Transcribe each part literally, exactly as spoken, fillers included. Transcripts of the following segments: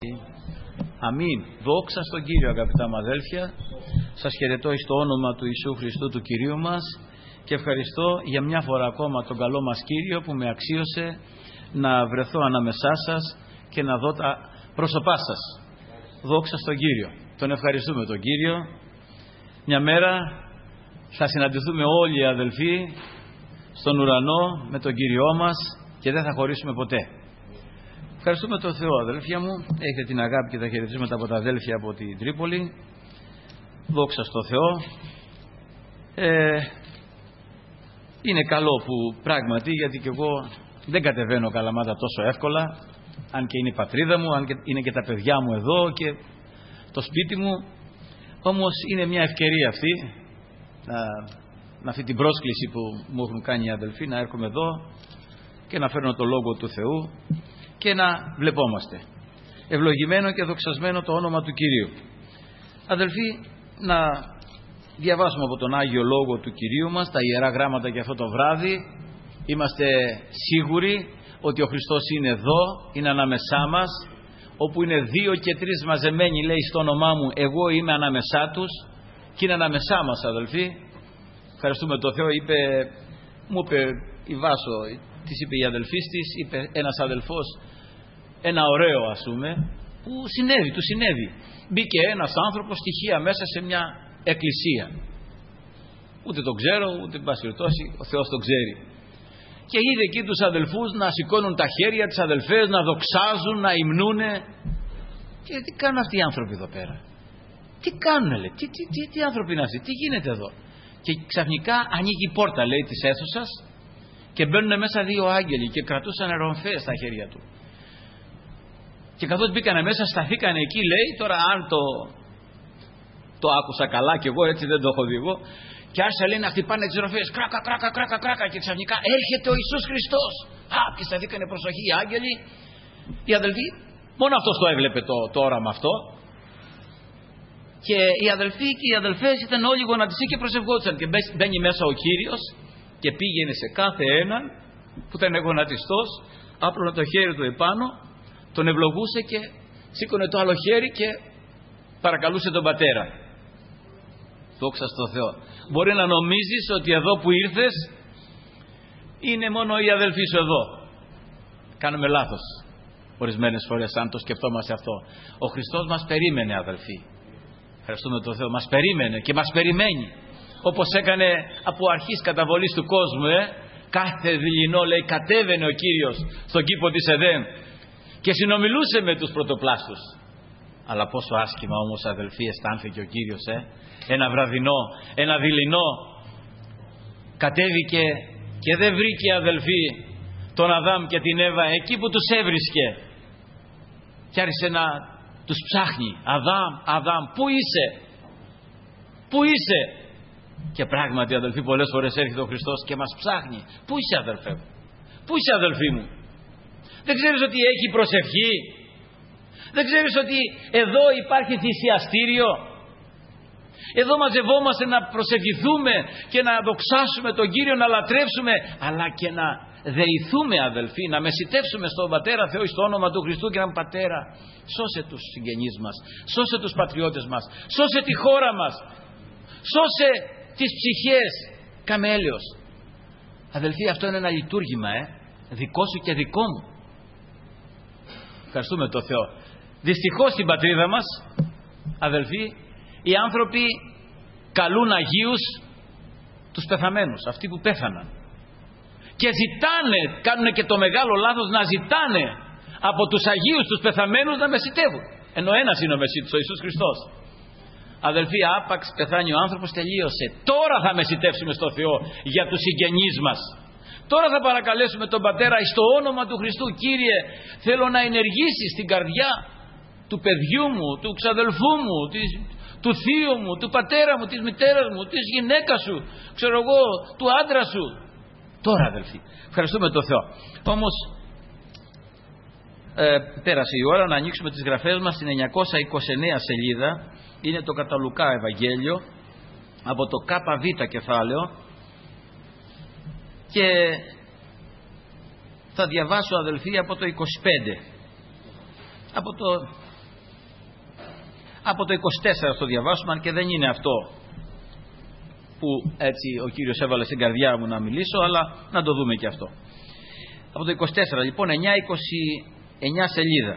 Αμήν. Δόξα στον Κύριο, αγαπητά μου αδέλφια. Σας χαιρετώ εις το όνομα του Ιησού Χριστού του Κυρίου μας και ευχαριστώ για μια φορά ακόμα τον καλό μας Κύριο που με αξίωσε να βρεθώ ανάμεσά σας και να δω τα πρόσωπά σας. Δόξα στον Κύριο. Τον ευχαριστούμε τον Κύριο. Μια μέρα θα συναντηθούμε όλοι οι αδελφοί στον ουρανό με τον Κύριό μας και δεν θα χωρίσουμε ποτέ. Ευχαριστούμε τον Θεό, αδέλφια μου. Έχετε την αγάπη και τα χαιρετίσματα από τα αδέλφια από την Τρίπολη. Δόξα στο Θεό. Ε, είναι καλό που πράγματι, γιατί και εγώ δεν κατεβαίνω Καλαμάτα τόσο εύκολα, αν και είναι η πατρίδα μου, αν και είναι και τα παιδιά μου εδώ και το σπίτι μου. Όμως είναι μια ευκαιρία αυτή, να, να αυτή την πρόσκληση που μου έχουν κάνει οι αδελφοί, να έρχομαι εδώ και να φέρνω το Λόγο του Θεού και να βλεπόμαστε. Ευλογημένο και δοξασμένο το όνομα του Κυρίου. Αδελφοί, να διαβάσουμε από τον Άγιο Λόγο του Κυρίου μας τα Ιερά Γράμματα για αυτό το βράδυ. Είμαστε σίγουροι ότι ο Χριστός είναι εδώ, είναι ανάμεσά μας. Όπου είναι δύο και τρεις μαζεμένοι, λέει, στο όνομά μου, εγώ είμαι ανάμεσά τους και είναι ανάμεσά μας, αδελφοί. Ευχαριστούμε τον Θεό. Είπε, μου είπε η Βάσο, της είπε η αδελφής της, είπε ένας αδελφός ένα ωραίο, ας πούμε, που συνέβη, του συνέβη. Μπήκε ένας άνθρωπος στοιχεία μέσα σε μια εκκλησία. Ούτε τον ξέρω, ούτε πάση περιπτώσει, ο Θεός τον ξέρει. Και είδε εκεί τους αδελφούς να σηκώνουν τα χέρια, τις αδελφές να δοξάζουν, να υμνούνε. Και τι κάνουν αυτοί οι άνθρωποι εδώ πέρα? Τι κάνουν, λέει, τι, τι, τι, τι άνθρωποι είναι αυτοί, τι γίνεται εδώ? Και ξαφνικά ανοίγει η πόρτα, λέει, της αίθουσας και μπαίνουν μέσα δύο άγγελοι και κρατούσαν ρομφές στα χέρια του. Και καθώς μπήκανε μέσα, σταθήκανε εκεί, λέει, τώρα αν το, το άκουσα καλά κι εγώ, έτσι δεν το έχω δει εγώ, και άρχισαν, λέει, να χτυπάνε τις ροφές, κράκα, κράκα, κράκα, κράκα, και ξαφνικά έρχεται ο Ιησούς Χριστός. Α, και σταθήκανε προσοχή οι άγγελοι. Οι αδελφοί, μόνο αυτός το έβλεπε το, το όραμα αυτό. Και οι αδελφοί και οι αδελφές ήταν όλοι γονατιστοί και προσευχόντουσαν. Και μπαίνει μέσα ο Κύριος και πήγαινε σε κάθε έναν που ήταν γονατιστός, άπλωνε το χέρι του επάνω, τον ευλογούσε και σήκωνε το άλλο χέρι και παρακαλούσε τον Πατέρα. Δόξα στο Θεό. Μπορεί να νομίζεις ότι εδώ που ήρθες είναι μόνο οι αδελφοί σου εδώ. Κάνουμε λάθος ορισμένες φορές αν το σκεφτόμαστε αυτό. Ο Χριστός μας περίμενε, αδελφοί. Ευχαριστούμε τον Θεό. Μας περίμενε και μας περιμένει. Όπως έκανε από αρχής καταβολής του κόσμου, ε? κάθε δειλινό, λέει, κατέβαινε ο Κύριος στον κήπο της Εδέμ και συνομιλούσε με τους πρωτοπλάστους. Αλλά πόσο άσχημα όμως, αδελφοί, αισθάνθηκε ο Κύριος, ε? ένα βραδινό, ένα δειλινό, κατέβηκε και δεν βρήκε, αδελφοί, τον Αδάμ και την Εύα εκεί που τους έβρισκε και άρχισε να τους ψάχνει. Αδάμ, Αδάμ, πού είσαι, πού είσαι? Και πράγματι, αδελφοί, πολλές φορές έρχεται ο Χριστός και μας ψάχνει. Πού είσαι, αδελφέ μου, πού είσαι, αδελφοί μου? Δεν ξέρεις ότι έχει προσευχή? Δεν ξέρεις ότι εδώ υπάρχει θυσιαστήριο? Εδώ μαζευόμαστε να προσευχηθούμε και να δοξάσουμε τον Κύριο, να λατρεύσουμε, αλλά και να δεηθούμε, αδελφοί, να μεσιτεύσουμε στον Πατέρα Θεό στο όνομα του Χριστού και να πούμε, Πατέρα, σώσε τους συγγενείς μας, σώσε τους πατριώτες μας, σώσε τη χώρα μας, σώσε τις ψυχές. Κάμε έλεος. Αδελφοί, αυτό είναι ένα λειτουργήμα, ε, δικό σου και δικό μου. Ευχαριστούμε τον Θεό. Δυστυχώς στην πατρίδα μας, αδελφοί, οι άνθρωποι καλούν Αγίους τους πεθαμένους, αυτοί που πέθαναν. Και ζητάνε, κάνουν και το μεγάλο λάθος να ζητάνε από τους Αγίους τους πεθαμένους να μεσιτεύουν. Ενώ ένας είναι ο μεσίτης, ο Ιησούς Χριστός. Αδελφοί, άπαξ πεθάνει ο άνθρωπος, τελείωσε. Τώρα θα μεσιτεύσουμε στο Θεό για τους συγγενείς μας. Τώρα θα παρακαλέσουμε τον Πατέρα στο όνομα του Χριστού. Κύριε, θέλω να ενεργήσεις την καρδιά του παιδιού μου, του ξαδελφού μου, της, του θείου μου, του πατέρα μου, της μητέρας μου, της γυναίκας σου, ξέρω εγώ, του άντρα σου. Τώρα, αδελφοί, ευχαριστούμε τον Θεό. Όμως ε, πέρασε η ώρα να ανοίξουμε τις γραφές μας στην εννιακόσια είκοσι εννέα σελίδα. Είναι το κατά Λουκά Ευαγγέλιο από το ΚΒ κεφάλαιο και θα διαβάσω, αδελφοί, από το είκοσι πέντε, από το Από το είκοσι τέσσερα στο διαβάσουμε, αν και δεν είναι αυτό που έτσι ο Κύριος έβαλε στην καρδιά μου να μιλήσω, αλλά να το δούμε και αυτό. Από το είκοσι τέσσερα λοιπόν, εννιά είκοσι εννιά σελίδα.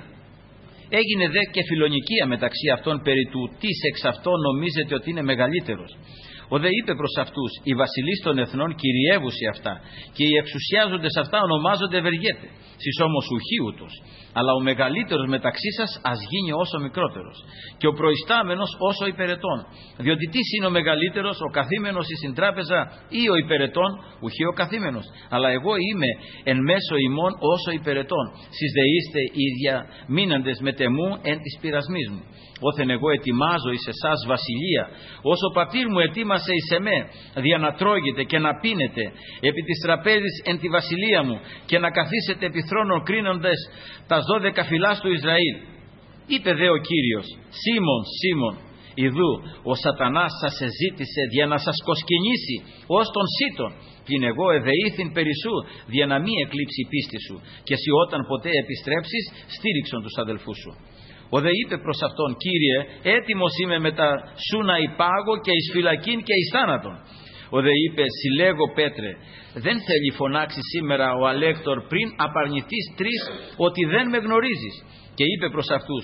Έγινε δε και φιλονικία μεταξύ αυτών περί του τις εξ αυτών νομίζετε ότι είναι μεγαλύτερος. Ο δε είπε προς αυτούς, οι βασιλείς των εθνών κυριεύουσι αυτά και οι εξουσιάζοντες αυτά ονομάζονται ευεργέτε. Σεις όμως ουχή ούτως, αλλά ο μεγαλύτερος μεταξύ σας ας γίνει όσο μικρότερος και ο προϊστάμενος όσο υπερετών. Διότι τι είναι ο μεγαλύτερος, ο καθήμενος εις την τράπεζα ή ο υπερετών, ουχή ο καθήμενος. Αλλά εγώ είμαι εν μέσω ημών όσο υπερετών. Σεις δε είστε οι ίδια μείναντες με τεμού εν της πειρασμής μου. Όθεν εγώ ετοιμάζω εις εσάς βασιλεία, όσο ο πατήρ μου ετοίμασε εις εμέ, δια να τρώγετε και να πίνετε επί της τραπέζης εν τη βασιλεία μου και να καθίσετε επί θρόνων κρίνοντες τα δώδεκα φυλάς του Ισραήλ. Είπε δε ο Κύριος, Σίμων, Σίμων, ιδού ο σατανάς σας εζήτησε δια να σας κοσκινήσει ως τον σύτων, πλην εγώ εδεήθην περισσού δια να μη εκλείψει η πίστη σου και εσύ όταν ποτέ επιστρέψεις στήριξον τους αδελφούς σου. Ο δε είπε προς αυτόν, Κύριε, έτοιμος είμαι μετά σου να υπάγω και εις φυλακήν και εις θάνατον. Ο δε είπε, συλλέγω Πέτρε, δεν θέλει φωνάξει σήμερα ο αλέκτορ πριν απαρνηθείς τρεις ότι δεν με γνωρίζεις. Και είπε προς αυτούς,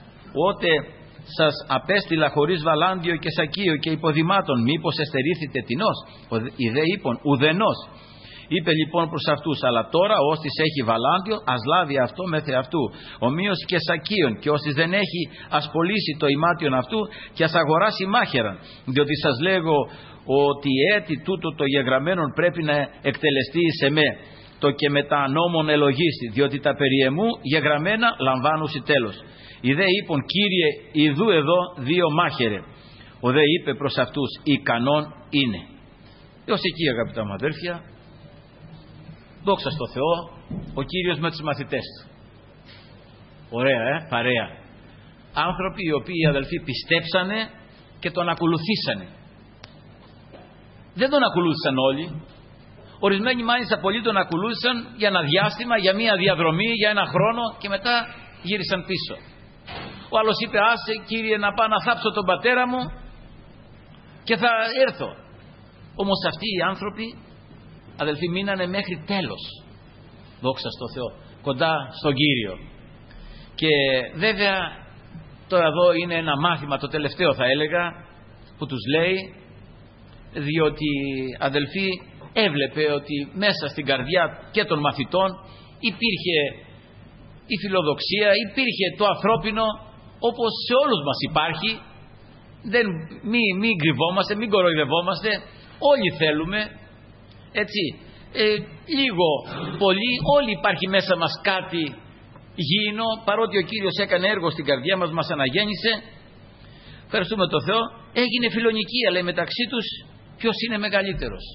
ότε σας απέστειλα χωρίς βαλάντιο και σακείο και υποδημάτων, μήπως εστερήθητε τινός? Οι δε είπον, ουδενός. Είπε λοιπόν προς αυτούς, αλλά τώρα όστις έχει βαλάντιο ας λάβει αυτό μέθε αυτού, ομοίως και σακίον, και όστις δεν έχει ας πωλήσει το ημάτιον αυτού και ας αγοράσει μάχαιραν, διότι σας λέγω ότι έτη τούτο το γεγραμμένον πρέπει να εκτελεστεί σε με, το και μετά νόμον ελογίστη, διότι τα περί εμού γεγραμμένα λαμβάνουσι τέλος. Οι δε είπον, Κύριε, ιδού εδώ δύο μάχαιρε. Ο δε είπε προς αυτούς, ικανόν είναι. Έως εκεί αγαπητά μου αδέρφια, δόξα στο Θεό, ο Κύριος με τους μαθητές του. Ωραία, ε, παρέα. Άνθρωποι οι οποίοι οι αδελφοί πιστέψανε και τον ακολουθήσανε. Δεν τον ακολούθησαν όλοι. Ορισμένοι μάλιστα πολλοί τον ακολούθησαν για ένα διάστημα, για μια διαδρομή, για ένα χρόνο και μετά γύρισαν πίσω. Ο άλλος είπε, άσε Κύριε να πάω να θάψω τον πατέρα μου και θα έρθω. Όμως αυτοί οι άνθρωποι, αδελφοί, μείνανε μέχρι τέλος, δόξα στο Θεό, κοντά στον Κύριο. Και βέβαια τώρα εδώ είναι ένα μάθημα, το τελευταίο θα έλεγα, που τους λέει, διότι αδελφοί έβλεπε ότι μέσα στην καρδιά και των μαθητών υπήρχε η φιλοδοξία, υπήρχε το ανθρώπινο, όπως σε όλους μας υπάρχει. Δεν, μην, μην κρυβόμαστε, μην κοροϊδευόμαστε, όλοι θέλουμε, έτσι, ε, λίγο πολύ όλοι υπάρχει μέσα μας κάτι γήινο, παρότι ο Κύριος έκανε έργο στην καρδιά μας, μας αναγέννησε, ευχαριστούμε τον Θεό. Έγινε φιλονικία, λέει, μεταξύ τους ποιος είναι μεγαλύτερος.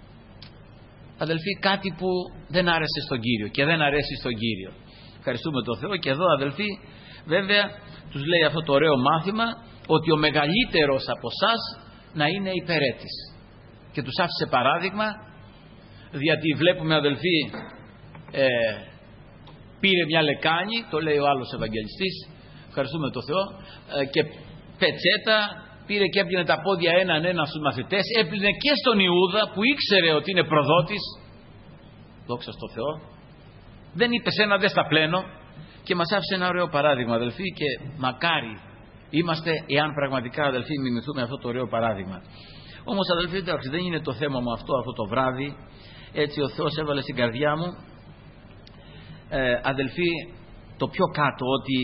Αδελφοί, κάτι που δεν άρεσε στον Κύριο και δεν αρέσει στον Κύριο. Ευχαριστούμε τον Θεό. Και εδώ αδελφοί, βέβαια τους λέει αυτό το ωραίο μάθημα, ότι ο μεγαλύτερος από εσάς να είναι υπερέτης. Και τους άφησε παράδειγμα, γιατί βλέπουμε αδελφοί, ε, πήρε μια λεκάνη, το λέει ο άλλος Ευαγγελιστής, ευχαριστούμε τον Θεό, ε, και πετσέτα, πήρε και έπλυνε τα πόδια έναν έναν στους μαθητές, έπλυνε και στον Ιούδα που ήξερε ότι είναι προδότης, δόξα στο Θεό, δεν είπε σένα δεν στα πλένω, και μας άφησε ένα ωραίο παράδειγμα αδελφοί, και μακάρι είμαστε εάν πραγματικά αδελφοί μιμηθούμε αυτό το ωραίο παράδειγμα. Όμως αδελφοί, εντάξει, δεν είναι το θέμα μου αυτό αυτό το βράδυ, έτσι ο Θεός έβαλε στην καρδιά μου, ε, αδελφοί, το πιο κάτω, ότι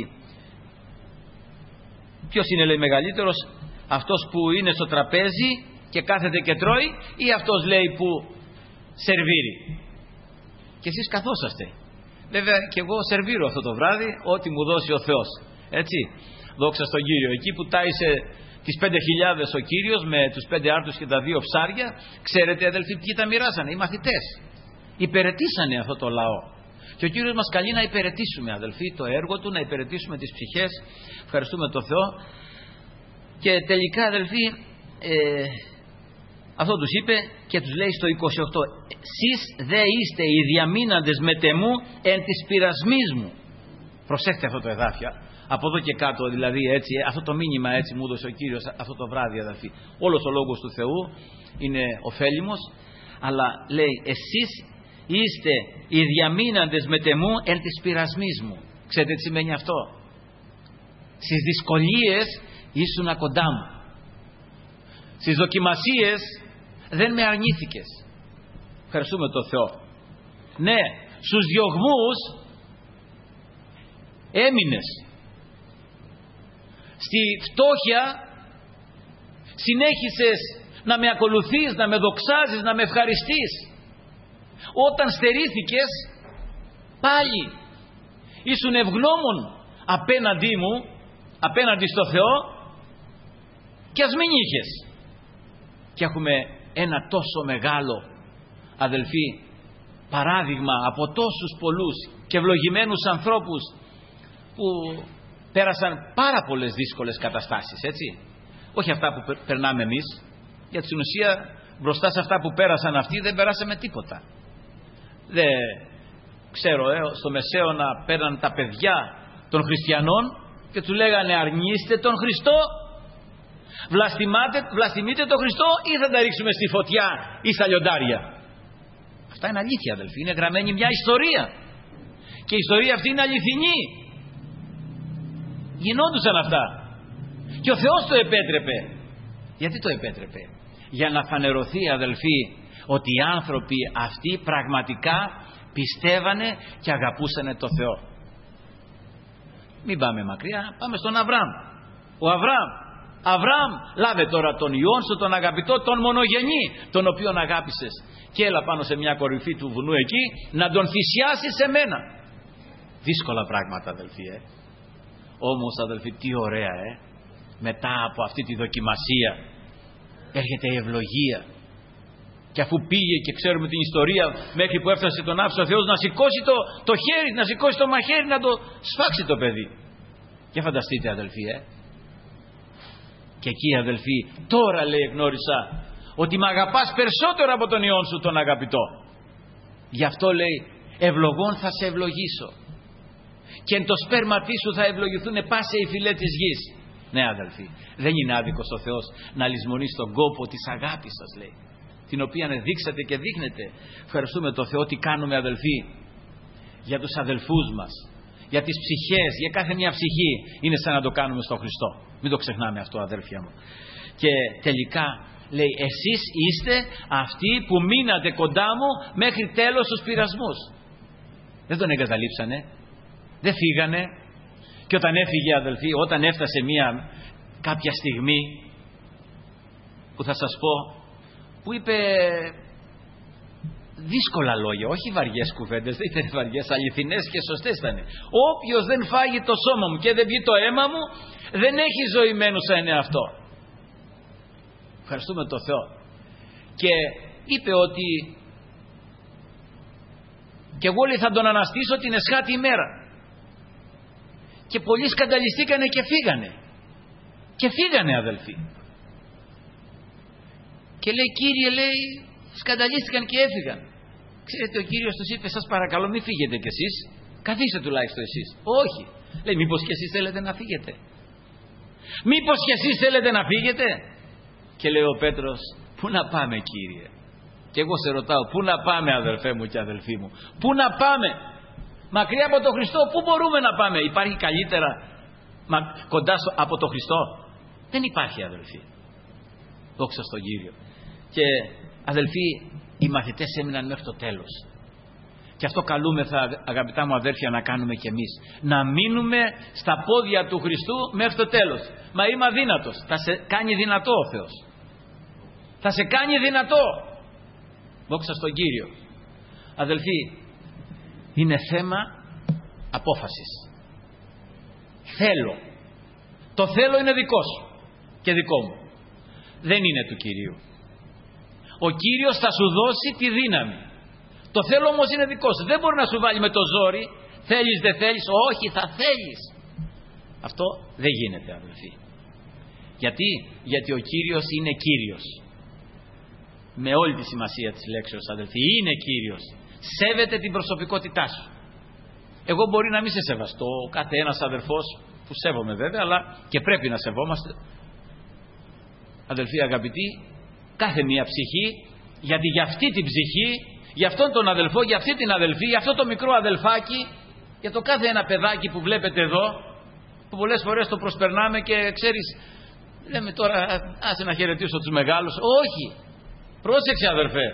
ποιος είναι λέει μεγαλύτερος, αυτός που είναι στο τραπέζι και κάθεται και τρώει, ή αυτός λέει που σερβίρει? Και εσείς καθόσαστε. Βέβαια και εγώ σερβίρω αυτό το βράδυ ό,τι μου δώσει ο Θεός, έτσι, δόξα στον Κύριο. Εκεί που τάισε τις πέντε χιλιάδες ο Κύριος με τους πέντε άρτους και τα δύο ψάρια, ξέρετε αδελφοί ποιοι τα μοιράσανε? Οι μαθητές. Υπηρετήσανε αυτό το λαό. Και ο Κύριος μας καλεί να υπηρετήσουμε αδελφοί το έργο Του, να υπηρετήσουμε τις ψυχές. Ευχαριστούμε τον Θεό. Και τελικά αδελφοί, ε, αυτό τους είπε και τους λέει στο είκοσι οκτώ, σεις δε είστε οι διαμείναντες με τεμού εν της πειρασμής μου. Προσέχτε αυτό το εδάφιο. Από εδώ και κάτω, δηλαδή, έτσι, αυτό το μήνυμα έτσι μου έδωσε ο Κύριος αυτό το βράδυ, αδελφοί. Όλος ο λόγος του Θεού είναι ωφέλιμος, αλλά λέει, εσείς είστε οι διαμείναντες με τεμού εν της πειρασμής μου. Ξέρετε τι σημαίνει αυτό? Στις δυσκολίες ήσουνα κοντά μου. Στις δοκιμασίες δεν με αρνήθηκες. Ευχαριστούμε τον Θεό. Ναι, στους διωγμούς έμεινες. Στη φτώχεια συνέχισες να με ακολουθείς, να με δοξάζεις, να με ευχαριστείς. Όταν στερήθηκες, πάλι ήσουν ευγνώμων απέναντί μου, απέναντι στο Θεό, και ας μην είχες. Και έχουμε ένα τόσο μεγάλο, αδελφοί, παράδειγμα από τόσους πολλούς και ευλογημένους ανθρώπους που πέρασαν πάρα πολλές δύσκολες καταστάσεις, έτσι. Όχι αυτά που περνάμε εμείς, γιατί στην ουσία μπροστά σε αυτά που πέρασαν αυτοί δεν περάσαμε τίποτα. Δεν ξέρω, ε, στο Μεσαίωνα παίρναν τα παιδιά των χριστιανών και του λέγανε αρνείστε τον Χριστό, βλαστημείτε τον Χριστό ή θα τα ρίξουμε στη φωτιά ή στα λιοντάρια. Αυτά είναι αλήθεια, αδελφοί, είναι γραμμένη μια ιστορία και η ιστορία αυτή είναι αληθινή. Γινόντουσαν αυτά και ο Θεός το επέτρεπε. Γιατί το επέτρεπε? Για να φανερωθεί, αδελφοί, ότι οι άνθρωποι αυτοί πραγματικά πιστεύανε και αγαπούσανε το Θεό. Μην πάμε μακριά, πάμε στον Αβραάμ. Ο Αβραάμ, Αβραάμ, λάβε τώρα τον Υιόν σου, τον αγαπητό, τον μονογενή, τον οποίον αγάπησες, και έλα πάνω σε μια κορυφή του βουνού εκεί να τον θυσιάσεις σε μένα. Δύσκολα πράγματα, αδελφοί, ε. Όμως, αδελφοί, τι ωραία, ε. Μετά από αυτή τη δοκιμασία έρχεται η ευλογία. Και αφού πήγε, και ξέρουμε την ιστορία, μέχρι που έφτασε τον άφησε ο Θεός να σηκώσει το, το χέρι, να σηκώσει το μαχαίρι, να το σφάξει το παιδί. Και φανταστείτε, αδελφοί, ε. Και εκεί, αδελφοί, τώρα λέει εγνώρισα ότι με αγαπάς περισσότερο από τον Υιόν σου τον αγαπητό. Γι' αυτό λέει ευλογών θα σε ευλογήσω και εν το σπέρματί σου θα ευλογηθούν πάσε οι φυλές της γης. Ναι, αδελφοί, δεν είναι άδικος ο Θεός να λησμονήσει τον κόπο της αγάπης σας, λέει, την οποία δείξατε και δείχνετε. Ευχαριστούμε τον Θεό ότι κάνουμε, αδελφοί, για τους αδελφούς μας, για τις ψυχές, για κάθε μια ψυχή. Είναι σαν να το κάνουμε στον Χριστό. Μην το ξεχνάμε αυτό, αδέλφια μου. Και τελικά λέει, εσείς είστε αυτοί που μείνατε κοντά μου μέχρι τέλος στους πειρασμούς. Δεν τον εγκαταλείψανε, δεν φύγανε. Και όταν έφυγε, αδελφοί, όταν έφτασε μια κάποια στιγμή που θα σας πω, που είπε δύσκολα λόγια, όχι βαριές κουβέντες, δεν ήταν βαριές, αληθινές και σωστές ήταν. Όποιος δεν φάγει το σώμα μου και δεν πιει το αίμα μου, δεν έχει ζωημένουσα είναι αυτό. Ευχαριστούμε τον Θεό. Και είπε ότι και εγώ, λέει, θα τον αναστήσω την εσχάτη ημέρα. Και πολλοί σκανταλιστήκανε και φύγανε. Και φύγανε, αδελφοί. Και λέει, Κύριε, λέει, σκανταλίστηκαν και έφυγαν. Ξέρετε, ο Κύριος τους είπε, σας παρακαλώ μην φύγετε κι εσείς, καθίστε τουλάχιστον εσείς. Όχι. Λέει, μήπως κι εσείς θέλετε να φύγετε? Μήπως κι εσείς θέλετε να φύγετε? Και λέει ο Πέτρος, πού να πάμε, Κύριε? Και εγώ σε ρωτάω, πού να πάμε, αδελφέ μου και αδελφοί μου? Πού να πάμε? Μακριά από τον Χριστό, πού μπορούμε να πάμε? Υπάρχει καλύτερα μα, κοντά στο, από τον Χριστό? Δεν υπάρχει, αδελφοί. Δόξα στον Κύριο. Και αδελφοί, οι μαθητές έμειναν μέχρι το τέλος. Και αυτό καλούμεθα, αγαπητά μου αδέρφια, να κάνουμε κι εμείς. Να μείνουμε στα πόδια του Χριστού μέχρι το τέλος. Μα είμαι αδύνατος. Θα σε κάνει δυνατό ο Θεός. Θα σε κάνει δυνατό. Δόξα στον Κύριο. Αδελφοί, είναι θέμα απόφασης. Θέλω. Το θέλω είναι δικό σου και δικό μου. Δεν είναι του Κυρίου. Ο Κύριος θα σου δώσει τη δύναμη. Το θέλω όμως είναι δικό σου. Δεν μπορεί να σου βάλει με το ζόρι. Θέλεις, δεν θέλεις? Όχι, θα θέλεις. Αυτό δεν γίνεται, αδελφοί. Γιατί? Γιατί ο Κύριος είναι Κύριος. Με όλη τη σημασία της λέξεως, αδελφοί. Είναι Κύριος. Σέβεται την προσωπικότητά σου. Εγώ μπορεί να μην σε σεβαστώ, κάθε ένας αδερφός που σέβομαι βέβαια, αλλά και πρέπει να σεβόμαστε, αδελφοί αγαπητοί, κάθε μία ψυχή, γιατί για αυτή την ψυχή, για αυτόν τον αδελφό, για αυτή την αδελφή, για αυτό το μικρό αδελφάκι, για το κάθε ένα παιδάκι που βλέπετε εδώ, που πολλές φορές το προσπερνάμε και ξέρεις, λέμε τώρα άσε να χαιρετήσω τους μεγάλους. Όχι, πρόσεξε αδελφέ,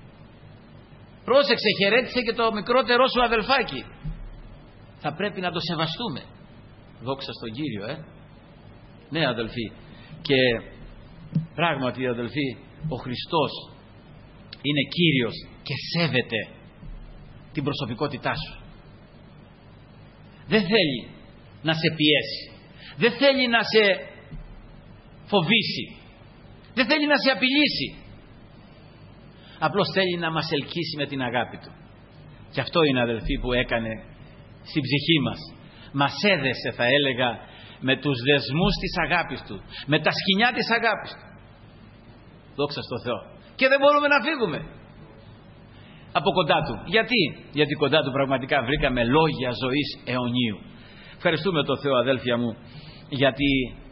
πρόσεξε, χαιρέτησε και το μικρότερό σου αδελφάκι. Θα πρέπει να το σεβαστούμε. Δόξα στον Κύριο, ε. Ναι αδελφοί, και πράγματι αδελφοί, ο Χριστός είναι Κύριος και σέβεται την προσωπικότητά σου. Δεν θέλει να σε πιέσει, δεν θέλει να σε φοβήσει, δεν θέλει να σε απειλήσει, απλώς θέλει να μας ελκύσει με την αγάπη του. Και αυτό είναι αδελφοί που έκανε στην ψυχή μας. Μας έδεσε, θα έλεγα, με τους δεσμούς της αγάπης του, με τα σκοινιά της αγάπης του. Δόξα στο Θεό. Και δεν μπορούμε να φύγουμε από κοντά του. Γιατί? Γιατί κοντά του πραγματικά βρήκαμε λόγια ζωής αιωνίου. Ευχαριστούμε τον Θεό αδέλφια μου, γιατί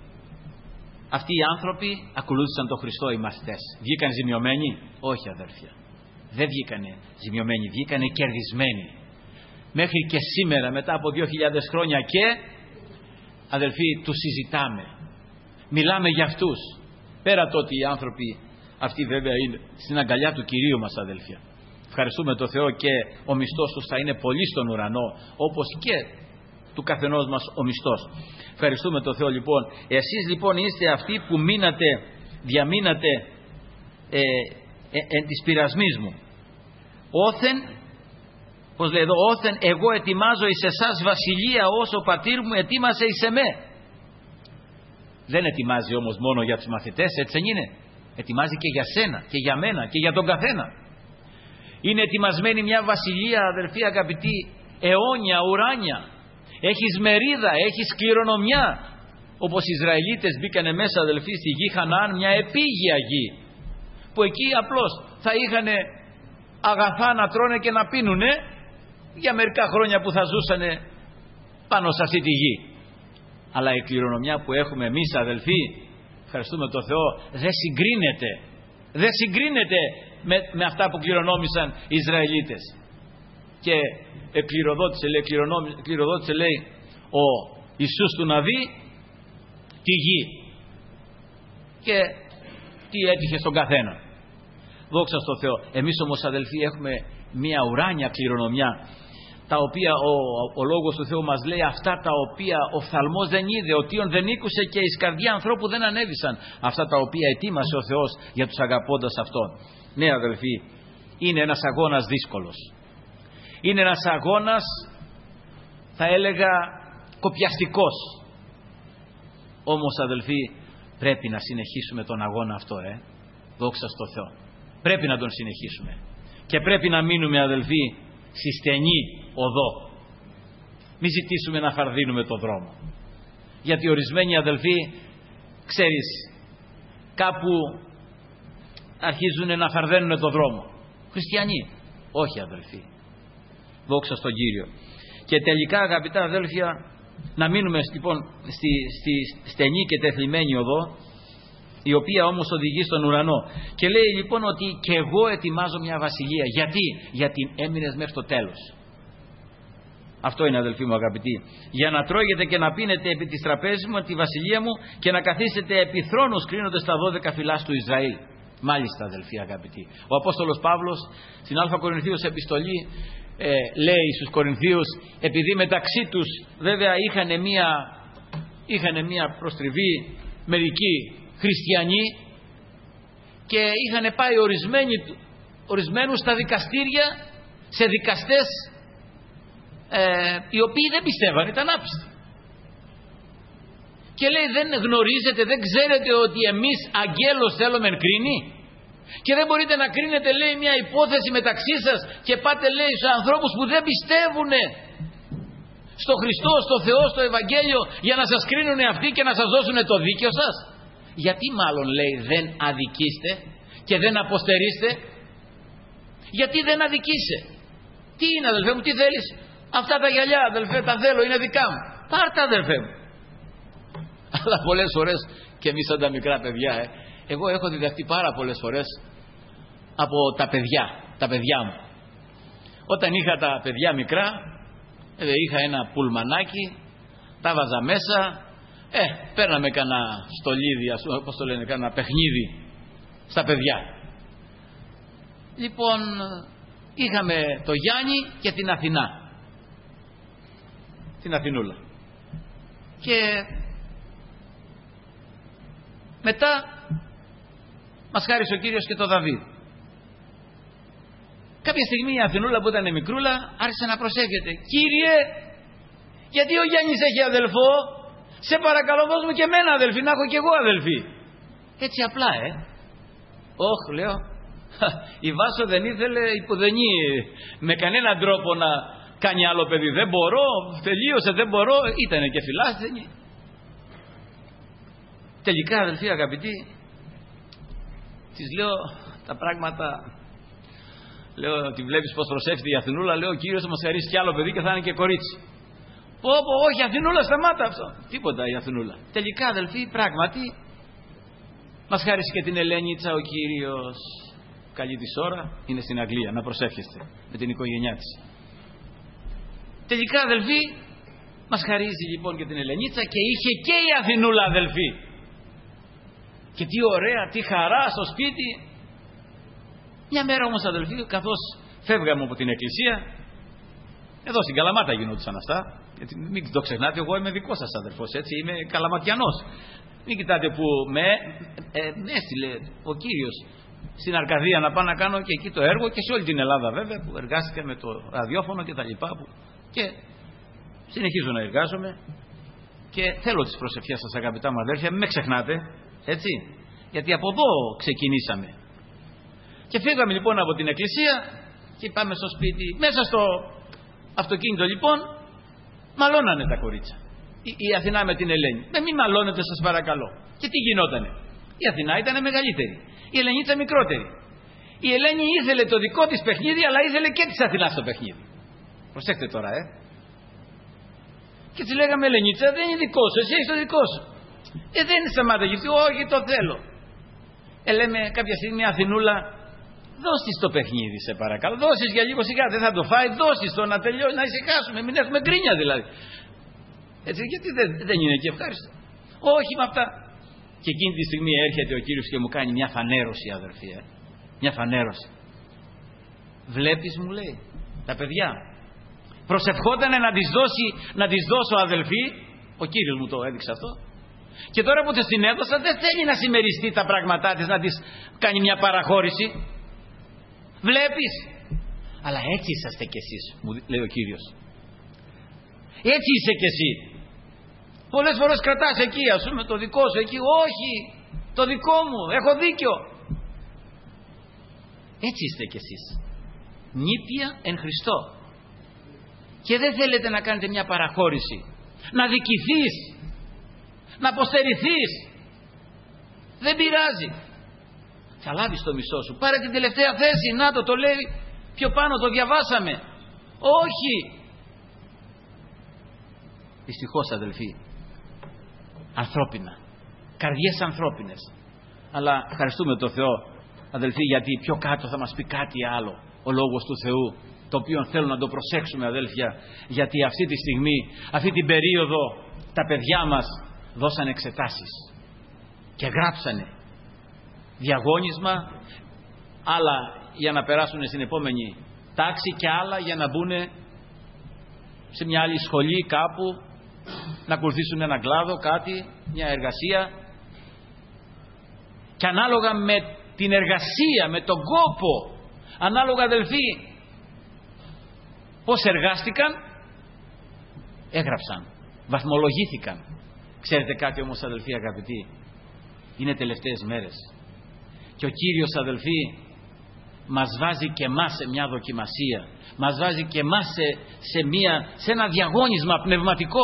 αυτοί οι άνθρωποι ακολούθησαν τον Χριστό, οι μαθητές. Βγήκαν ζημιωμένοι? Όχι αδέλφια, δεν βγήκανε ζημιωμένοι, βγήκανε κερδισμένοι. Μέχρι και σήμερα, μετά από δύο χιλιάδες χρόνια, και αδελφοί, τους συζητάμε, μιλάμε για αυτούς, πέρα το ότι οι άνθρωποι αυτοί βέβαια είναι στην αγκαλιά του Κυρίου μας αδελφια. Ευχαριστούμε τον Θεό, και ο μισθός τους θα είναι πολύ στον ουρανό, όπως και του καθενός μας ο μισθός. Ευχαριστούμε τον Θεό λοιπόν. Εσείς λοιπόν είστε αυτοί που μείνατε, διαμείνατε ε, ε, ε, εν της πειρασμής μου. Όθεν, πως λέει εδώ, όθεν εγώ ετοιμάζω εις εσάς βασιλεία, όσο ο πατήρ μου ετοίμασε εις εμέ. Δεν ετοιμάζει όμως μόνο για τους μαθητές, έτσι δεν είναι? Ετοιμάζει και για σένα και για μένα και για τον καθένα. Είναι ετοιμασμένη μια βασιλεία αδελφοί αγαπητοί, αιώνια, ουράνια. Έχεις μερίδα, έχεις κληρονομιά. Όπως οι Ισραηλίτες μπήκανε μέσα αδελφοί στη γη Χαναάν, μια επίγεια γη, που εκεί απλώς θα είχαν αγαθά να τρώνε και να πίνουνε για μερικά χρόνια που θα ζούσανε πάνω σε αυτή τη γη. Αλλά η κληρονομιά που έχουμε εμείς αδελφοί, ευχαριστούμε τον Θεό, δεν συγκρίνεται δεν συγκρίνεται με, με αυτά που κληρονόμησαν οι Ισραηλίτες. Και εκκληροδότησε, λέει, κληροδότησε λέει ο Ιησούς του να δει τη γη και τι έτυχε στον καθένα. Δόξα στο Θεό. Εμείς όμως αδελφοί έχουμε μια ουράνια κληρονομιά, τα οποία ο, ο λόγος του Θεού μας λέει, αυτά τα οποία ο φθαλμός δεν είδε, ο τίον δεν ήκουσε και εις καρδιά ανθρώπου δεν ανέβησαν, αυτά τα οποία ετοίμασε ο Θεός για τους αγαπώντας Αυτόν. Ναι αδελφοί, είναι ένας αγώνας δύσκολος, είναι ένας αγώνας, θα έλεγα, κοπιαστικός. Όμως αδελφοί, πρέπει να συνεχίσουμε τον αγώνα αυτό, ε. Δόξα στο Θεό. Πρέπει να τον συνεχίσουμε και πρέπει να μείνουμε αδελφοί στη στενή οδό. Μη ζητήσουμε να φαρδίνουμε το δρόμο, γιατί ορισμένοι αδελφοί, ξέρεις, κάπου αρχίζουν να φαρδένουν το δρόμο. Χριστιανοί, όχι αδελφοί. Δόξα στον Κύριο. Και τελικά αγαπητά αδέλφια, να μείνουμε λοιπόν στη, στη στενή και τεθλιμμένη οδό, η οποία όμως οδηγεί στον ουρανό. Και λέει λοιπόν ότι και εγώ ετοιμάζω μια βασιλεία. Γιατί? Γιατί έμεινες μέχρι το τέλος. Αυτό είναι αδελφοί μου αγαπητοί. Για να τρώγετε και να πίνετε επί της τραπέζης μου τη βασιλεία μου και να καθίσετε επί θρόνους κρίνοντας τα δώδεκα φυλάς του Ισραήλ. Μάλιστα αδελφοί αγαπητοί. Ο Απόστολος Παύλος στην Α Κορινθίους επιστολή ε, λέει στους Κορινθίους, επειδή μεταξύ τους βέβαια είχαν μια, είχαν μια προστριβή μερικοί χριστιανοί και είχαν πάει ορισμένοι, ορισμένους στα δικαστήρια, σε δικαστές ε, οι οποίοι δεν πιστεύαν, ήταν άπιστοι. Και λέει, δεν γνωρίζετε, δεν ξέρετε ότι εμείς αγγέλος θέλουμε κρίνει? Και δεν μπορείτε να κρίνετε, λέει, μια υπόθεση μεταξύ σας και πάτε, λέει, στους ανθρώπους που δεν πιστεύουν στο Χριστό, στο Θεό, στο Ευαγγέλιο, για να σας κρίνουν αυτοί και να σας δώσουν το δίκαιο σας? Γιατί μάλλον, λέει, δεν αδικήστε και δεν αποστερείστε? Γιατί δεν αδικήσε? Τι είναι αδελφέ μου, τι θέλεις? Αυτά τα γυαλιά αδελφέ τα θέλω, είναι δικά μου. Πάρτα αδελφέ μου. Αλλά πολλές φορές και εμείς σαν τα μικρά παιδιά, ε, εγώ έχω διδαχτεί πάρα πολλές φορές από τα παιδιά, τα παιδιά μου. Όταν είχα τα παιδιά μικρά, ε, είχα ένα πουλμανάκι, τα βάζα μέσα, ε, παίρναμε κανένα στολίδι, πώς το λένε, κανένα παιχνίδι στα παιδιά. Λοιπόν, είχαμε το Γιάννη και την Αθηνά, την Αθηνούλα, και μετά μας χάρισε ο Κύριος και το Δαβίδ. Κάποια στιγμή η Αθηνούλα που ήταν μικρούλα άρχισε να προσεύχεται: Κύριε, γιατί ο Γιάννης έχει αδελφό, σε παρακαλώ δώσ' μου και εμένα αδελφή, να έχω και εγώ αδελφή. Έτσι απλά, ε. Όχ, λέω, η Βάσο δεν ήθελε υποδενή με κανέναν τρόπο να κάνει άλλο παιδί. Δεν μπορώ, τελείωσε, δεν μπορώ. Ήτανε και φιλάσθενη. Τελικά, αδελφοί αγαπητοί, της λέω τα πράγματα. Λέω, τη βλέπεις πως προσεύχεται η Αθηνούλα? Λέω, ο Κύριος θα μας χαρίσει κι άλλο παιδί και θα είναι και κορίτσι. Πω, πω, όχι, Αθηνούλα, σταμάτα αυτό. Τίποτα η Αθηνούλα. Τελικά, αδελφοί, πράγματι μας χάρισε και την Ελένιτσα ο Κύριος. Καλή της ώρα, είναι στην Αγγλία, να προσεύχεστε με την οικογένειά της. Τελικά, αδελφοί, μας χαρίζει λοιπόν και την Ελενίτσα, και είχε και η Αθηνούλα αδελφή. Και τι ωραία, τι χαρά στο σπίτι. Μια μέρα όμως, αδελφοί, καθώς φεύγαμε από την εκκλησία, εδώ στην Καλαμάτα γινόντουσαν αυτά, γιατί μην το ξεχνάτε, εγώ είμαι δικός σας αδελφός, έτσι, είμαι καλαματιανός. Μην κοιτάτε που με, ε, με έστειλε ο Κύριος στην Αρκαδία να πάω να κάνω και εκεί το έργο, και σε όλη την Ελλάδα βέβαια, που εργάστηκα με το ραδιόφωνο και τα λοιπά, που, και συνεχίζω να εργάζομαι και θέλω τις προσευχές σας, αγαπητά μου αδέρφια, μην με ξεχνάτε, έτσι, γιατί από εδώ ξεκινήσαμε. Και φύγαμε λοιπόν από την εκκλησία και πάμε στο σπίτι. Μέσα στο αυτοκίνητο λοιπόν μαλώνανε τα κορίτσια, η, η Αθηνά με την Ελένη. Με μη μαλώνετε σας παρακαλώ. Και τι γινότανε? Η Αθηνά ήταν μεγαλύτερη, η Ελενίτσα μικρότερη. Η Ελένη ήθελε το δικό της παιχνίδι, αλλά ήθελε και της Αθηνά στο παιχνίδι. Προσέξτε τώρα, ε. Και της λέγαμε, Ελενίτσα, δεν είναι δικό σου, εσύ έχεις το δικό σου. Ε, δεν σταμάτα γυφτεί, όχι, το θέλω. Ε, λέμε κάποια στιγμή, Αθηνούλα, δώσ' της το παιχνίδι, σε παρακαλώ. Δώσεις για λίγο σιγά, δεν θα το φάει, δώσεις το να τελειώσει, να ησυχάσουμε, μην έχουμε γκρίνια δηλαδή. Έτσι, γιατί δεν, δεν είναι και ευχάριστο? Όχι με αυτά. Και εκείνη τη στιγμή έρχεται ο Κύριος και μου κάνει μια φανέρωση, αδερφοί, ε. Μια φανέρωση. Βλέπεις, μου λέει, τα παιδιά προσευχότανε να της δώσει, να της δώσω αδελφή, ο Κύριος μου το έδειξε αυτό, και τώρα που της την έδωσα δεν θέλει να συμμεριστεί τα πράγματά της, να της κάνει μια παραχώρηση. Βλέπεις? Αλλά έτσι είσαστε κι εσείς, μου λέει ο Κύριος. Έτσι είσαι κι εσύ. Πολλές φορές κρατάς εκεί, ας πούμε, το δικό σου εκεί. Όχι, το δικό μου, έχω δίκιο. Έτσι είστε κι εσείς, νήπια εν Χριστώ, και δεν θέλετε να κάνετε μια παραχώρηση, να δικηθείς, να αποστερηθείς. Δεν πειράζει, θα λάβεις το μισό σου. Πάρε την τελευταία θέση, να το, το λέει πιο πάνω, το διαβάσαμε. Όχι. Δυστυχώς, αδελφοί, ανθρώπινα, καρδιές ανθρώπινες. Αλλά ευχαριστούμε τον Θεό, αδελφοί, γιατί πιο κάτω θα μας πει κάτι άλλο ο Λόγος του Θεού, το οποίο θέλω να το προσέξουμε, αδέλφια, γιατί αυτή τη στιγμή, αυτή την περίοδο, τα παιδιά μας δώσανε εξετάσεις και γράψανε διαγώνισμα, άλλα για να περάσουν στην επόμενη τάξη και άλλα για να μπουν σε μια άλλη σχολή κάπου, να ακολουθήσουν έναν κλάδο, κάτι, μια εργασία. Και ανάλογα με την εργασία, με τον κόπο, ανάλογα, αδελφοί, πώς εργάστηκαν, έγραψαν, βαθμολογήθηκαν. Ξέρετε κάτι όμως, αδελφοί αγαπητοί, είναι τελευταίες μέρες και ο Κύριος, αδελφοί, μας βάζει και εμάς σε μια δοκιμασία, μας βάζει και εμάς σε, σε, μια, σε ένα διαγώνισμα πνευματικό.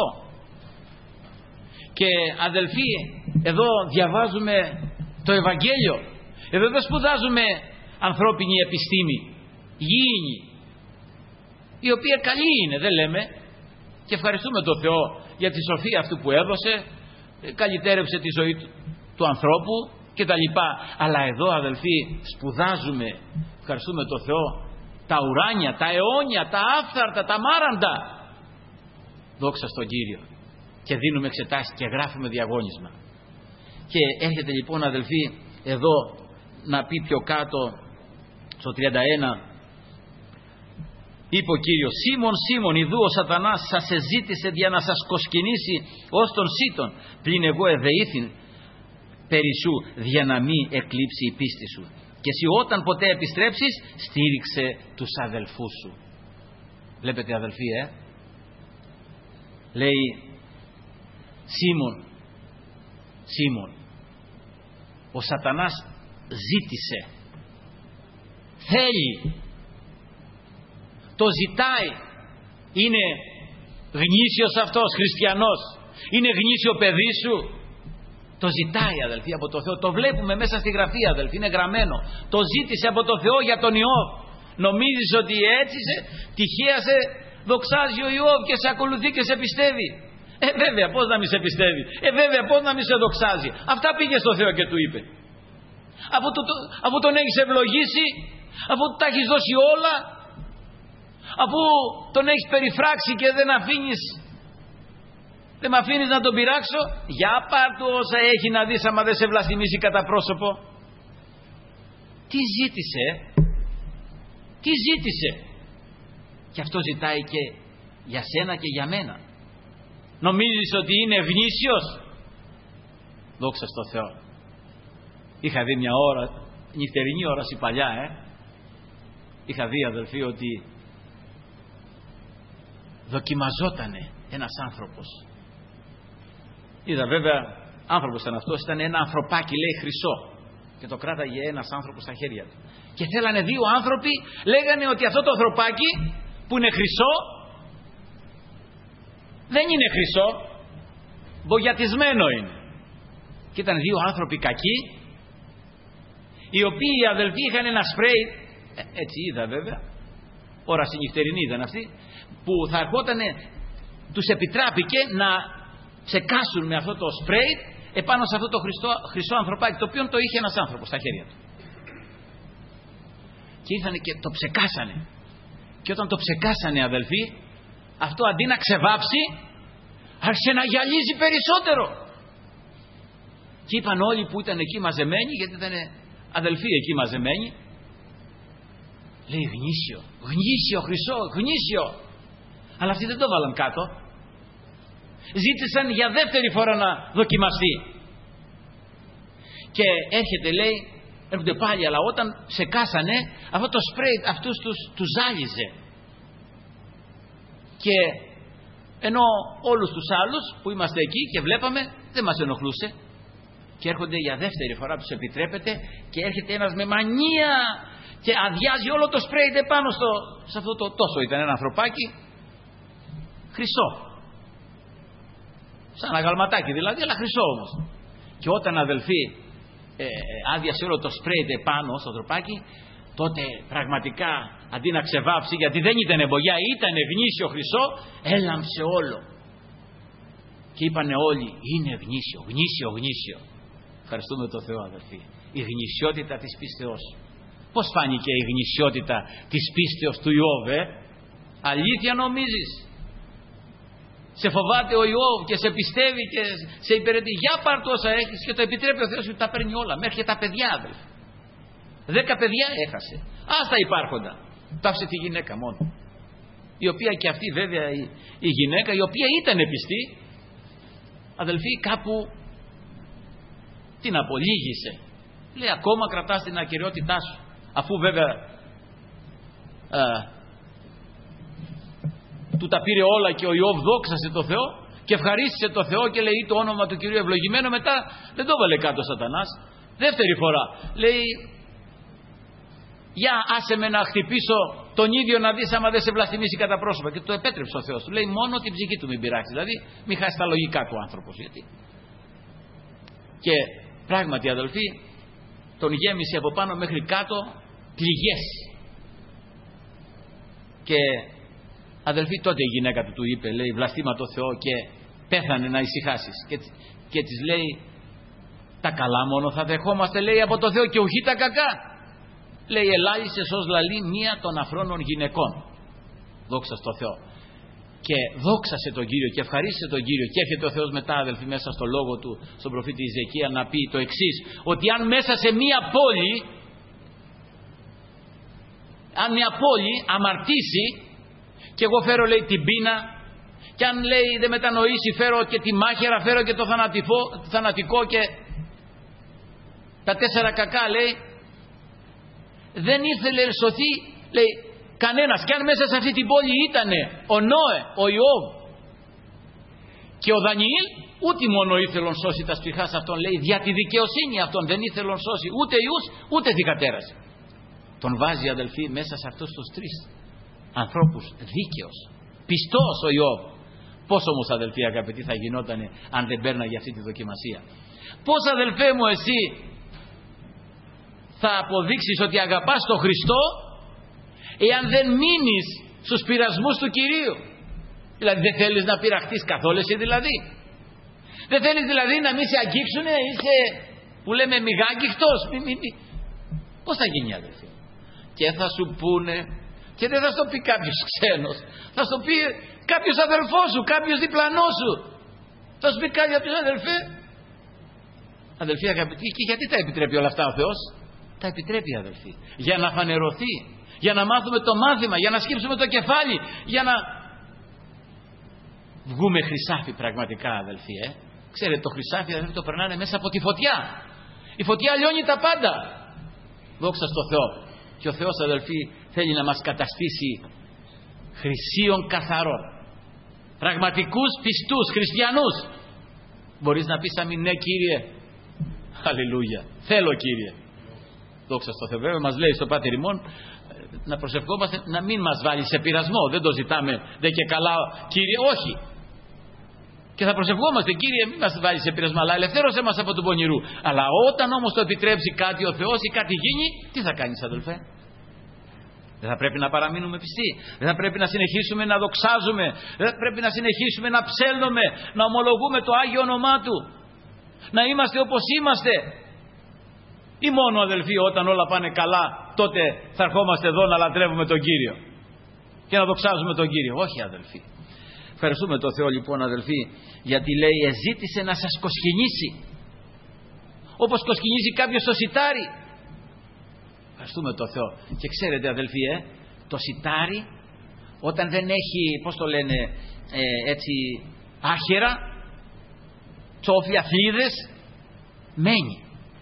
Και αδελφοί, εδώ διαβάζουμε το Ευαγγέλιο, εδώ δεν σπουδάζουμε ανθρώπινη επιστήμη, γήινη, η οποία καλή είναι, δεν λέμε, και ευχαριστούμε τον Θεό για τη σοφία αυτού που έδωσε, καλυτέρευσε τη ζωή του, του ανθρώπου και τα λοιπά. Αλλά εδώ, αδελφοί, σπουδάζουμε, ευχαριστούμε το Θεό, τα ουράνια, τα αιώνια, τα άφθαρτα, τα μάραντα. Δόξα στον Κύριο. Και δίνουμε εξετάσεις και γράφουμε διαγώνισμα. Και έρχεται λοιπόν, αδελφοί, εδώ να πει πιο κάτω στο τριάντα ένα, είπε ο Κύριος: Σίμων, Σίμων, ιδού ο Σατανάς σας εζήτησε για να σας κοσκινήσει ως τον σύτων, πλην εγώ εδεήθην περί σου, για να μην εκλείψει η πίστη σου. Και εσύ όταν ποτέ επιστρέψεις, στήριξε τους αδελφούς σου. Βλέπετε, αδελφοί, ε? Λέει Σίμων, Σίμων, ο Σατανάς ζήτησε, θέλει, το ζητάει. Είναι γνήσιος αυτός χριστιανός, είναι γνήσιο παιδί σου? Το ζητάει, αδελφοί, από το Θεό. Το βλέπουμε μέσα στη Γραφή, αδελφοί, είναι γραμμένο. Το ζήτησε από το Θεό για τον Ιώβ. Νομίζεις ότι έτσι σε, τυχαία σε δοξάζει ο Ιώβ και σε ακολουθεί και σε πιστεύει? Ε βέβαια, πώς να μην σε πιστεύει? Ε βέβαια, πώς να μην σε δοξάζει? Αυτά πήγε στο Θεό και του είπε. Αφού, το, το, αφού τον έχεις ευλογήσει, αφού τα έχεις δώσει όλα, αφού τον έχεις περιφράξει και δεν αφήνεις, δεν με αφήνεις να τον πειράξω, για πάρ' του όσα έχει να δεις, άμα δεν σε βλαστημίσει κατά πρόσωπο. Τι ζήτησε? Τι ζήτησε? Και αυτό ζητάει και για σένα και για μένα. Νομίζεις ότι είναι ευνήσιος? Δόξα στο Θεό. Είχα δει μια ώρα, νυχτερινή όραση παλιά, ε. Είχα δει, αδελφοί, ότι δοκιμαζότανε ένας άνθρωπος. Είδα βέβαια, άνθρωπος ήταν αυτός, ήταν ένα ανθρωπάκι, λέει, χρυσό, και το κράταγε ένας άνθρωπος στα χέρια του. Και θέλανε δύο άνθρωποι, λέγανε ότι αυτό το ανθρωπάκι που είναι χρυσό δεν είναι χρυσό, μπογιατισμένο είναι. Και ήταν δύο άνθρωποι κακοί, οι οποίοι, οι αδελφοί, είχαν ένα σπρέι, ε, έτσι είδα βέβαια, όραση νυχτερινή ήταν αυτή, που θα ερχότανε, τους επιτράπηκε να ξεκάσουν με αυτό το σπρέι επάνω σε αυτό το χρυσό, χρυσό ανθρωπάκι, το οποίο το είχε ένας άνθρωπος στα χέρια του. Και ήρθανε και το ψεκάσανε. Και όταν το ψεκάσανε, αδελφοί, αυτό αντί να ξεβάψει, άρχισε να γυαλίζει περισσότερο. Και είπαν όλοι που ήταν εκεί μαζεμένοι, γιατί ήταν αδελφοί εκεί μαζεμένοι, λέει, γνήσιο, γνήσιο χρυσό, γνήσιο. Αλλά αυτοί δεν το βάλαν κάτω. Ζήτησαν για δεύτερη φορά να δοκιμαστεί. Και έρχεται, λέει, έρχονται πάλι, αλλά όταν ξεκάσανε, αυτό το σπρέι αυτούς τους, τους ζάλιζε. Και ενώ όλους τους άλλους που είμαστε εκεί και βλέπαμε, δεν μας ενοχλούσε. Και έρχονται για δεύτερη φορά, τους επιτρέπεται, και έρχεται ένας με μανία και αδειάζει όλο το σπρέι πάνω στο, σε αυτό το, τόσο ήταν ένα ανθρωπάκι χρυσό, σαν αγαλματάκι δηλαδή, αλλά χρυσό όμως. Και όταν, αδελφοί, ε, άδειασε όλο το σπρέι πάνω στο ανθρωπάκι, τότε πραγματικά αντί να ξεβάψει, γιατί δεν ήταν εμπογιά, ήταν γνήσιο χρυσό, έλαμψε όλο. Και είπανε όλοι, είναι γνήσιο, γνήσιο, γνήσιο. Ευχαριστούμε τον Θεό, αδελφοί. Η γνησιότητα της πίστεως. Πώς φάνηκε η γνησιότητα της πίστεως του Ιώβ, ε? Αλήθεια νομίζεις? Σε φοβάται ο Ιώβ και σε πιστεύει και σε υπηρετεί? Για πάρ' το όσα έχεις και το επιτρέπει ο Θεός ότι τα παίρνει όλα. Μέχρι και τα παιδιά, αδελφοί. Δέκα παιδιά έχασε. Άστα υπάρχοντα. Το άφησε τη γυναίκα μόνο. Η οποία και αυτή βέβαια η, η γυναίκα, η οποία ήταν πιστή, αδελφοί, κάπου την απολύγησε. Λέει, ακόμα κρατάς την ακυριότητά σου. Αφού βέβαια α, του τα πήρε όλα και ο Ιώβ δόξασε το Θεό και ευχαρίστησε το Θεό και λέει το όνομα του Κυρίου ευλογημένο, μετά δεν το βάλε κάτω ο Σατανάς. Δεύτερη φορά λέει, για άσε με να χτυπήσω τον ίδιο να δεις άμα δεν σε βλαστημίσει κατά πρόσωπα. Και το επέτρεψε ο Θεός. Του λέει μόνο την ψυχή του μην πειράξει. Δηλαδή μην χάσει τα λογικά του άνθρωπος. Γιατί. Και πράγματι, αδελφοί, τον γέμισε από πάνω μέχρι κάτω πληγές. Και αδελφοί, τότε η γυναίκα του του είπε, λέει, βλαστήμα το Θεό και πέθανε να ησυχάσεις. Και και της λέει τα καλά μόνο θα δεχόμαστε, λέει, από το Θεό και ουχή τα κακά. Λέει ελάλησες ως λαλή μία των αχρόνων γυναικών. Δόξα στο Θεό. Και δόξασε τον Κύριο και ευχαρίστησε τον Κύριο, και έρχεται ο Θεός μετά, αδελφοί, μέσα στο λόγο του στον προφήτη Ιζεκία να πει το εξής, ότι αν μέσα σε μία πόλη, αν μία πόλη αμαρτήσει, και εγώ φέρω, λέει, την πείνα, και αν, λέει, δεν μετανοήσει, φέρω και τη μάχαιρα, φέρω και το θανατικό, θανατικό και τα τέσσερα κακά, λέει, δεν ήθελε σωθεί, λέει, κανένας. Και αν μέσα σε αυτή την πόλη ήτανε ο Νόε, ο Ιώβ και ο Δανιήλ, ούτε μόνο ήθελον σώσει τα σπιχάς αυτών, λέει, δια τη δικαιοσύνη αυτών δεν ήθελον σώσει ούτε ιούς ούτε θυγατέρας. Τον βάζει, αδελφοί, μέσα σε αυτούς τους τρεις ανθρώπους δίκαιος, πιστός ο Ιώβ. Πώς όμως, αδελφοί αγαπητοί, θα γινότανε αν δεν πέρναγε αυτή τη δοκιμασία? Πώς, αδελφέ μου, εσύ θα αποδείξεις ότι αγαπάς τον Χριστό εάν δεν μείνεις στους πειρασμούς του Κυρίου? Δηλαδή δεν θέλεις να πειραχτείς καθόλου εσύ, δηλαδή δεν θέλεις δηλαδή να μην σε αγγίξουνε, είσαι που λέμε μηγάγγιχτος? Μη, μη, μη. Πώς θα γίνει, αδελφοί? Και θα σου πούνε, και δεν θα στο πει κάποιος ξένος, θα στο πει κάποιος αδελφός σου, κάποιος διπλανός σου, θα σου πει κάποιος, αδελφέ, αδελφοί αγαπητοί, και γιατί τα επιτρέπει όλα αυτά ο Θεός? Τα επιτρέπει, αδελφοί, για να φανερωθεί, για να μάθουμε το μάθημα, για να σκύψουμε το κεφάλι, για να βγούμε χρυσάφι πραγματικά, αδελφοί. Ε? Ξέρετε, το χρυσάφι, αδελφοί, το περνάνε μέσα από τη φωτιά. Η φωτιά λιώνει τα πάντα. Δόξα στο Θεό. Και ο Θεός, αδελφοί, θέλει να μας καταστήσει χρυσίων καθαρών, πραγματικούς πιστούς χριστιανούς. Μπορείς να πεις αμήν? Ναι, Κύριε. Αλληλούια. Θέλω, Κύριε. Δόξα στο Θεό. Βέβαια μας λέει στο Πάτερ ημών να προσευχόμαστε να μην μας βάλει σε πειρασμό. Δεν το ζητάμε, δεν και καλά, Κύριε, όχι. Και θα προσευχόμαστε, Κύριε, μην μας βάλει σε πειρασμό, αλλά ελευθέρωσέ μας από τον πονηρού. Αλλά όταν όμως το επιτρέψει κάτι ο Θεός ή κάτι γίνει, τι θα κάνεις, αδελφέ? Δεν θα πρέπει να παραμείνουμε πιστοί? Δεν θα πρέπει να συνεχίσουμε να δοξάζουμε? Δεν θα πρέπει να συνεχίσουμε να ψέλνουμε, να ομολογούμε το Άγιο όνομά Του, να είμαστε όπως είμαστε? Ή μόνο, αδελφοί, όταν όλα πάνε καλά, τότε θα ερχόμαστε εδώ να λατρεύουμε τον Κύριο και να δοξάζουμε τον Κύριο? Όχι, αδελφοί. Ευχαριστούμε τον Θεό, λοιπόν, αδελφοί, γιατί λέει εζήτησε να σας κοσκινήσει όπως κοσκινίζει κάποιος το σιτάρι. Ευχαριστούμε τον Θεό. Και ξέρετε, αδελφοί, ε, το σιτάρι όταν δεν έχει, πώς το λένε, ε, έτσι άχερα, τσόφια, φλίδες, μένει.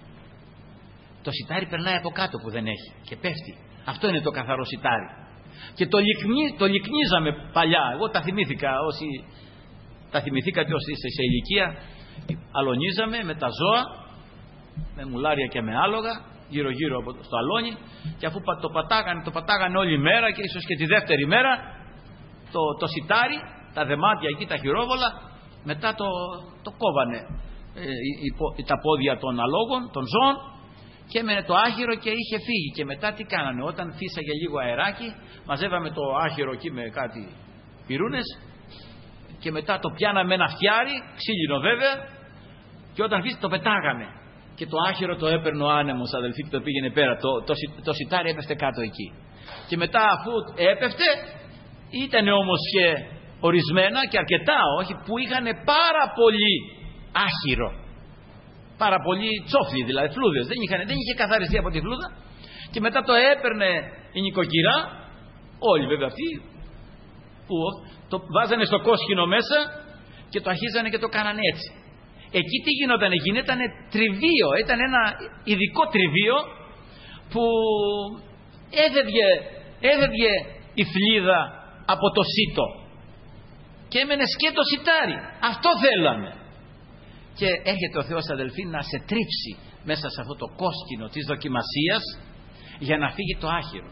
Το σιτάρι περνάει από κάτω που δεν έχει και πέφτει. Αυτό είναι το καθαρό σιτάρι. Και το, λυκνί, το λυκνίζαμε παλιά. Εγώ τα θυμήθηκα, όσοι τα θυμηθήκατε όσοι είστε σε ηλικία, αλωνίζαμε με τα ζώα, με μουλάρια και με άλογα, γύρω γύρω από το, στο αλόνι, και αφού το πατάγανε, το πατάγανε όλη μέρα και ίσως και τη δεύτερη μέρα το, το σιτάρι, τα δεμάτια εκεί, τα χειρόβολα, μετά το, το κόβανε ε, η, η, τα πόδια των αλόγων, των ζώων, και έμενε το άχυρο και είχε φύγει. Και μετά τι κάνανε? Όταν φύσαγε λίγο αεράκι, μαζεύαμε το άχυρο εκεί με κάτι πυρούνες και μετά το πιάναμε ένα φτιάρι, ξύλινο βέβαια, και όταν φύσαγε το πετάγαμε. Και το άχυρο το έπαιρνε ο άνεμος, αδελφοί, και το πήγαινε πέρα. Το, το, το σιτάρι έπεφτε κάτω εκεί. Και μετά, αφού έπεφτε, ήταν όμως και ορισμένα και αρκετά, όχι, που είχαν πάρα πολύ άχυρο. Πάρα πολύ τσόφλοι, δηλαδή φλούδες. Δεν, είχαν, δεν είχε καθαριστεί από τη φλούδα. Και μετά το έπαιρνε η νοικοκυρά, όλοι βέβαια αυτοί, που το βάζανε στο κόσκινο μέσα και το αρχίζανε και το κάνανε έτσι. Εκεί τι γινότανε? Γινότανε τριβείο. Ήταν ένα ειδικό τριβείο που έφευγε, έφευγε η φλίδα από το σίτο και έμενε σκέτο σιτάρι. Αυτό θέλανε. Και έρχεται ο Θεός, αδελφοί, να σε τρίψει μέσα σε αυτό το κόσκινο της δοκιμασίας για να φύγει το άχυρο.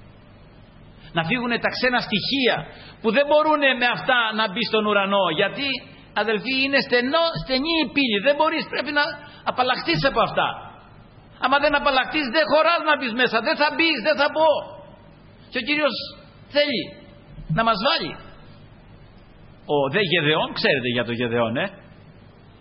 Να φύγουν τα ξένα στοιχεία που δεν μπορούν με αυτά να μπει στον ουρανό. Γιατί, αδελφοί, είναι στενό, στενή η πύλη. Δεν μπορείς, πρέπει να απαλλαχτείς από αυτά. Άμα δεν απαλλαχτείς, δεν χωράς να μπεις μέσα. Δεν θα μπεις, δεν θα μπω. Και ο Κύριος θέλει να μας βάλει. Ο δε Γεδεών, ξέρετε για το Γεδεών, ε?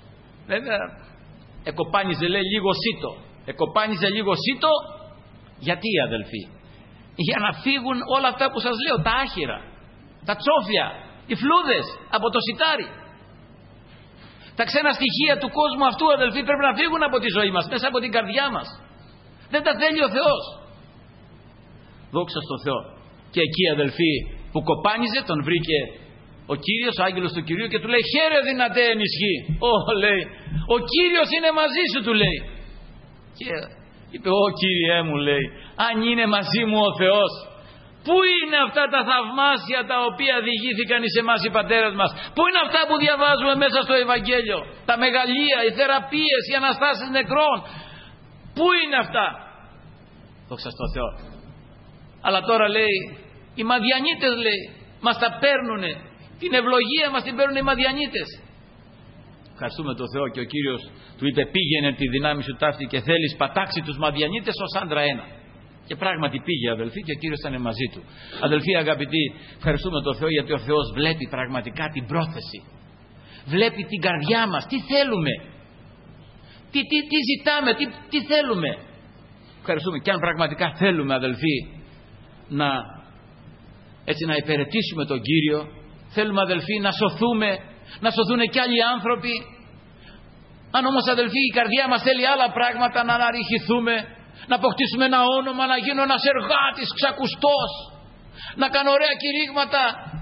Βέβαια εκοπάνιζε, λέει, λίγο σίτο. Εκοπάνιζε λίγο σίτο. Γιατί, αδελφοί? Για να φύγουν όλα αυτά που σας λέω, τα άχυρα, τα τσόφια, οι φλούδες από το σιτάρι. Τα ξένα στοιχεία του κόσμου αυτού, αδελφοί, πρέπει να φύγουν από τη ζωή μας, μέσα από την καρδιά μας. Δεν τα θέλει ο Θεός. Δόξα στο Θεό. Και εκεί, αδελφοί, που κοπάνιζε, τον βρήκε ο Κύριος, ο άγγελος του Κυρίου, και του λέει: χαίρε δυνατέ ενισχύ. Ω, λέει, ο Κύριος είναι μαζί σου, του λέει. Και είπε: ω Κύριέ μου, λέει, αν είναι μαζί μου ο Θεός, πού είναι αυτά τα θαυμάσια τα οποία διηγήθηκαν εις εμάς οι πατέρες μας? Πού είναι αυτά που διαβάζουμε μέσα στο Ευαγγέλιο? Τα μεγαλεία, οι θεραπείες, οι αναστάσεις νεκρών. Πού είναι αυτά? Δόξα στο Θεό. Αλλά τώρα, λέει, οι Μαδιανίτες, λέει, μας τα παίρνουνε. Την ευλογία μας την παίρνουν οι Μαδιανίτες. Ευχαριστούμε τον Θεό, και ο Κύριος του είπε: πήγαινε τη δυνάμει σου ταύτη και θέλεις πατάξει τους Μαδιανίτες ως άντρα ένα. Και πράγματι πήγε, αδελφοί, και ο Κύριος ήταν μαζί του. Αδελφοί αγαπητοί, ευχαριστούμε τον Θεό, γιατί ο Θεός βλέπει πραγματικά την πρόθεση. Βλέπει την καρδιά μας. Τι θέλουμε? Τι, τι, τι ζητάμε? Τι, τι θέλουμε? Ευχαριστούμε. Και αν πραγματικά θέλουμε, αδελφοί, να, έτσι, να υπηρετήσουμε τον Κύριο, θέλουμε, αδελφοί, να σωθούμε, να σωθούν και άλλοι άνθρωποι. Αν όμως, αδελφοί, η καρδιά μας θέλει άλλα πράγματα, να αναρριχηθούμε, να αποκτήσουμε ένα όνομα, να γίνω ένας εργάτης ξακουστός, να κάνω ωραία κηρύγματα,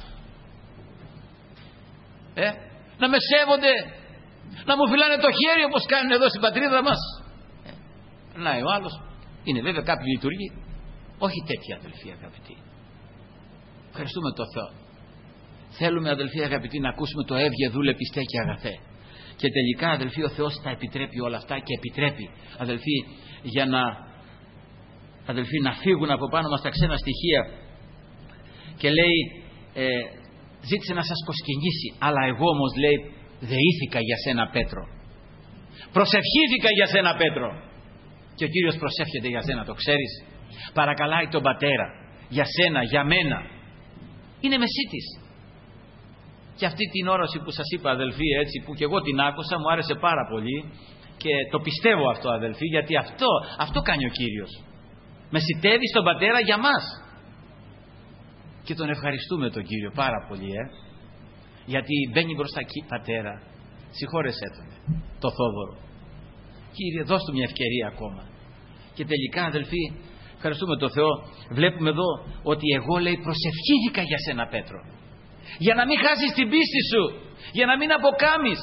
ε, να με σέβονται, να μου φυλάνε το χέρι όπως κάνουν εδώ στην πατρίδα μας. Ε, να, ο άλλος είναι βέβαια κάποιοι λειτουργοί. Όχι τέτοια, αδελφοί αγαπητοί. Ευχαριστούμε τον Θεό. Θέλουμε, αδελφοί αγαπητοί, να ακούσουμε το έβγε δούλε πιστέ και αγαθέ. Και τελικά, αδελφοί, ο Θεός τα επιτρέπει όλα αυτά, και επιτρέπει, αδελφοί, για να, αδελφοί, να φύγουν από πάνω μας τα ξένα στοιχεία. Και λέει, ε, ζήτησε να σας κοσκινήσει, αλλά εγώ όμως, λέει, δεήθηκα για σένα, Πέτρο. Προσευχήθηκα για σένα, Πέτρο. Και ο Κύριος προσεύχεται για σένα, το ξέρεις? Παρακαλάει τον Πατέρα για σένα, για μένα. Είναι μεσίτης. Και αυτή την όραση που σας είπα, αδελφοί, έτσι, που και εγώ την άκουσα, μου άρεσε πάρα πολύ, και το πιστεύω αυτό, αδελφοί, γιατί αυτό, αυτό κάνει ο Κύριος. Μεσιτεύει στον Πατέρα για μας. Και τον ευχαριστούμε τον Κύριο πάρα πολύ, ε, γιατί μπαίνει μπροστά εκεί: Πατέρα, συγχώρεσέ τον, το Θόδωρο. Κύριε, δώσ' του μια ευκαιρία ακόμα. Και τελικά, αδελφοί, ευχαριστούμε τον Θεό, βλέπουμε εδώ ότι εγώ, λέει, προσευχήθηκα για σένα, Πέτρο, για να μην χάσεις την πίστη σου, για να μην αποκάμεις.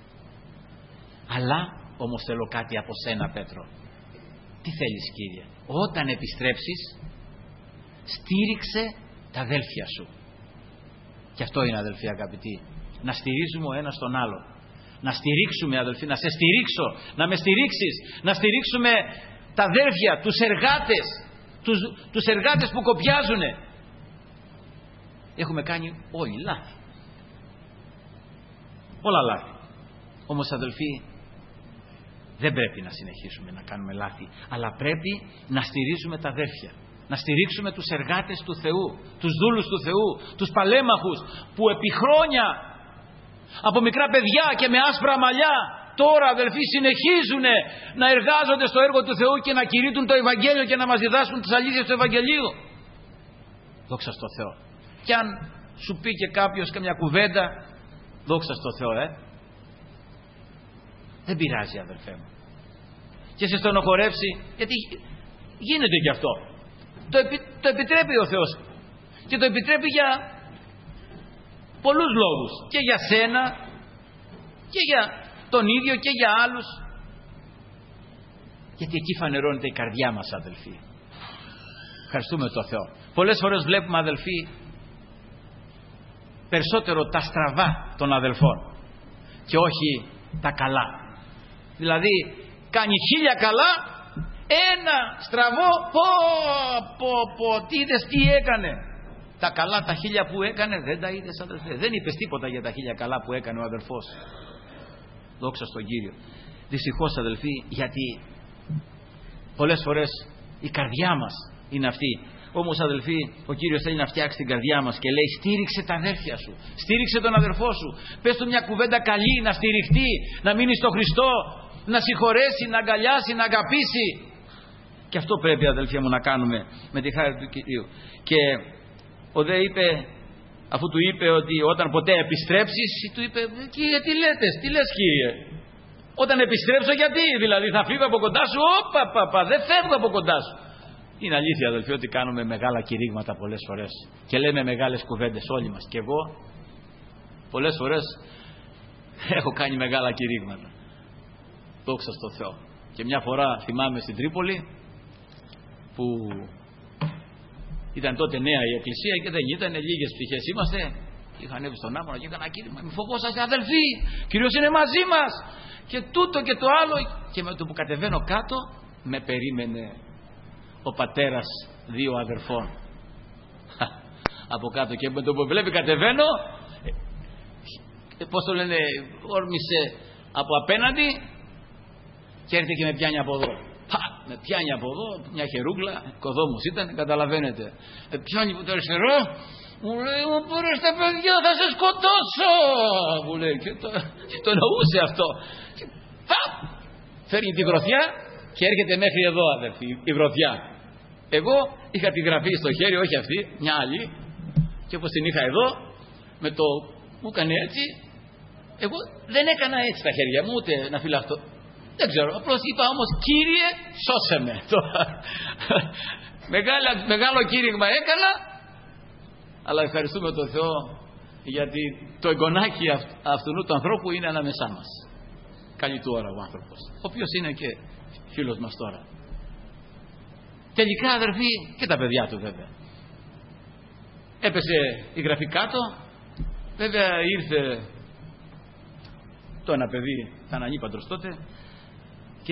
Αλλά όμως θέλω κάτι από σένα, Πέτρο. Τι θέλεις, Κύριε? Όταν επιστρέψεις, στήριξε τα αδέλφια σου. Και αυτό είναι, αδελφοί αγαπητοί, να στηρίζουμε ο ένας τον άλλο. Να στηρίξουμε, αδελφοί, να σε στηρίξω, να με στηρίξεις, να στηρίξουμε τα αδέρφια, τους εργάτες, τους, τους εργάτες που κοπιάζουνε. Έχουμε κάνει όλοι λάθη. Όλα λάθη. Όμως, αδελφοί, δεν πρέπει να συνεχίσουμε να κάνουμε λάθη, αλλά πρέπει να στηρίζουμε τα αδέρφια. Να στηρίξουμε τους εργάτες του Θεού, τους δούλους του Θεού, τους παλέμαχους που επί χρόνια, από μικρά παιδιά και με άσπρα μαλλιά, τώρα, αδελφοί, συνεχίζουν να εργάζονται στο έργο του Θεού και να κηρύττουν το Ευαγγέλιο και να μας διδάσκουν τις αλήθειες του Ευαγγελίου. Δόξα στο Θεό. Κι αν σου πει και κάποιος καμιά κουβέντα, δόξα στο Θεό, ε, δεν πειράζει, αδελφέ μου. Και σε στενοχωρεύσει, γιατί γίνεται και αυτό. Το, επι, το επιτρέπει ο Θεός. Και το επιτρέπει για πολλούς λόγους. Και για σένα, και για τον ίδιο, και για άλλους. Γιατί εκεί φανερώνεται η καρδιά μας, αδελφοί. Ευχαριστούμε τον Θεό. Πολλές φορές βλέπουμε, αδελφοί, περισσότερο τα στραβά των αδελφών και όχι τα καλά. Δηλαδή κάνει χίλια καλά, ένα στραβό, πω πω πω, τι είδες, τι έκανε. Τα καλά τα χίλια που έκανε δεν τα είδες, αδελφέ? Δεν είπες τίποτα για τα χίλια καλά που έκανε ο αδελφός. Δόξα στον Κύριο. Δυστυχώς, αδελφοί, γιατί πολλές φορές η καρδιά μας είναι αυτή. Όμως αδελφοί, ο Κύριος θέλει να φτιάξει την καρδιά μας και λέει στήριξε τα αδέρφια σου, στήριξε τον αδερφό σου, πες του μια κουβέντα καλή, να στηριχτεί, να μείνει στο Χριστό, να συγχωρέσει, να αγκαλιάσει, να αγαπήσει. Και αυτό πρέπει αδελφοί μου να κάνουμε με τη χάρη του Κυρίου. Και ο δε είπε, αφού του είπε ότι όταν ποτέ επιστρέψεις, του είπε Κύριε τι λέτε, τι λες Κύριε, όταν επιστρέψω γιατί, δηλαδή θα φύγω από κοντά σου, όπα παπα, δεν φεύγω από κοντά σου. Είναι αλήθεια αδελφοί ότι κάνουμε μεγάλα κηρύγματα πολλές φορές και λέμε μεγάλες κουβέντες όλοι μας, και εγώ πολλές φορές έχω κάνει μεγάλα κηρύγματα, δόξα στο Θεό. Και μια φορά θυμάμαι στην Τρίπολη που ήταν τότε νέα η εκκλησία και δεν ήταν, λίγες ψυχές είμαστε, είχα ανέβει στον άμμονα και έκανα κήρυγμα, μη φοβόσαστε αδελφοί, Κύριος είναι μαζί μας και τούτο και το άλλο. Και με το που κατεβαίνω κάτω με περίμενε ο πατέρας δύο αδερφών από κάτω, και με το που βλέπει κατεβαίνω, πώς το λένε, όρμησε από απέναντι και έρχεται και με πιάνει από εδώ. Πα, με πιάνει από εδώ, μια χερούγκλα, κοδόμος ήταν, καταλαβαίνετε. Με πιάνει από το αριστερό, μου λέει μου πάρες τα παιδιά θα σε σκοτώσω, μου λέει, και το, και το εννοούσε αυτό. Και, πα, φέρνει τη γροθιά και έρχεται μέχρι εδώ αδερφοί, η γροθιά. Εγώ είχα τη γραφή στο χέρι, όχι αυτή, μια άλλη, και όπως την είχα εδώ, με το μου έκανε έτσι, εγώ δεν έκανα έτσι τα χέρια μου, ούτε να φυλαχτώ. Δεν ξέρω, απλώς είπα όμως Κύριε σώσε με. Μεγάλο, μεγάλο κήρυγμα έκανα, αλλά ευχαριστούμε τον Θεό γιατί το εγγονάκι αυτού του ανθρώπου είναι ανάμεσά μας. Καλή του ώρα ο άνθρωπος, ο οποίος είναι και φίλος μας τώρα. Τελικά αδερφοί, και τα παιδιά του βέβαια. Έπεσε η γραφή κάτω, βέβαια ήρθε το ένα παιδί, ήταν ανήπαντρος τότε, και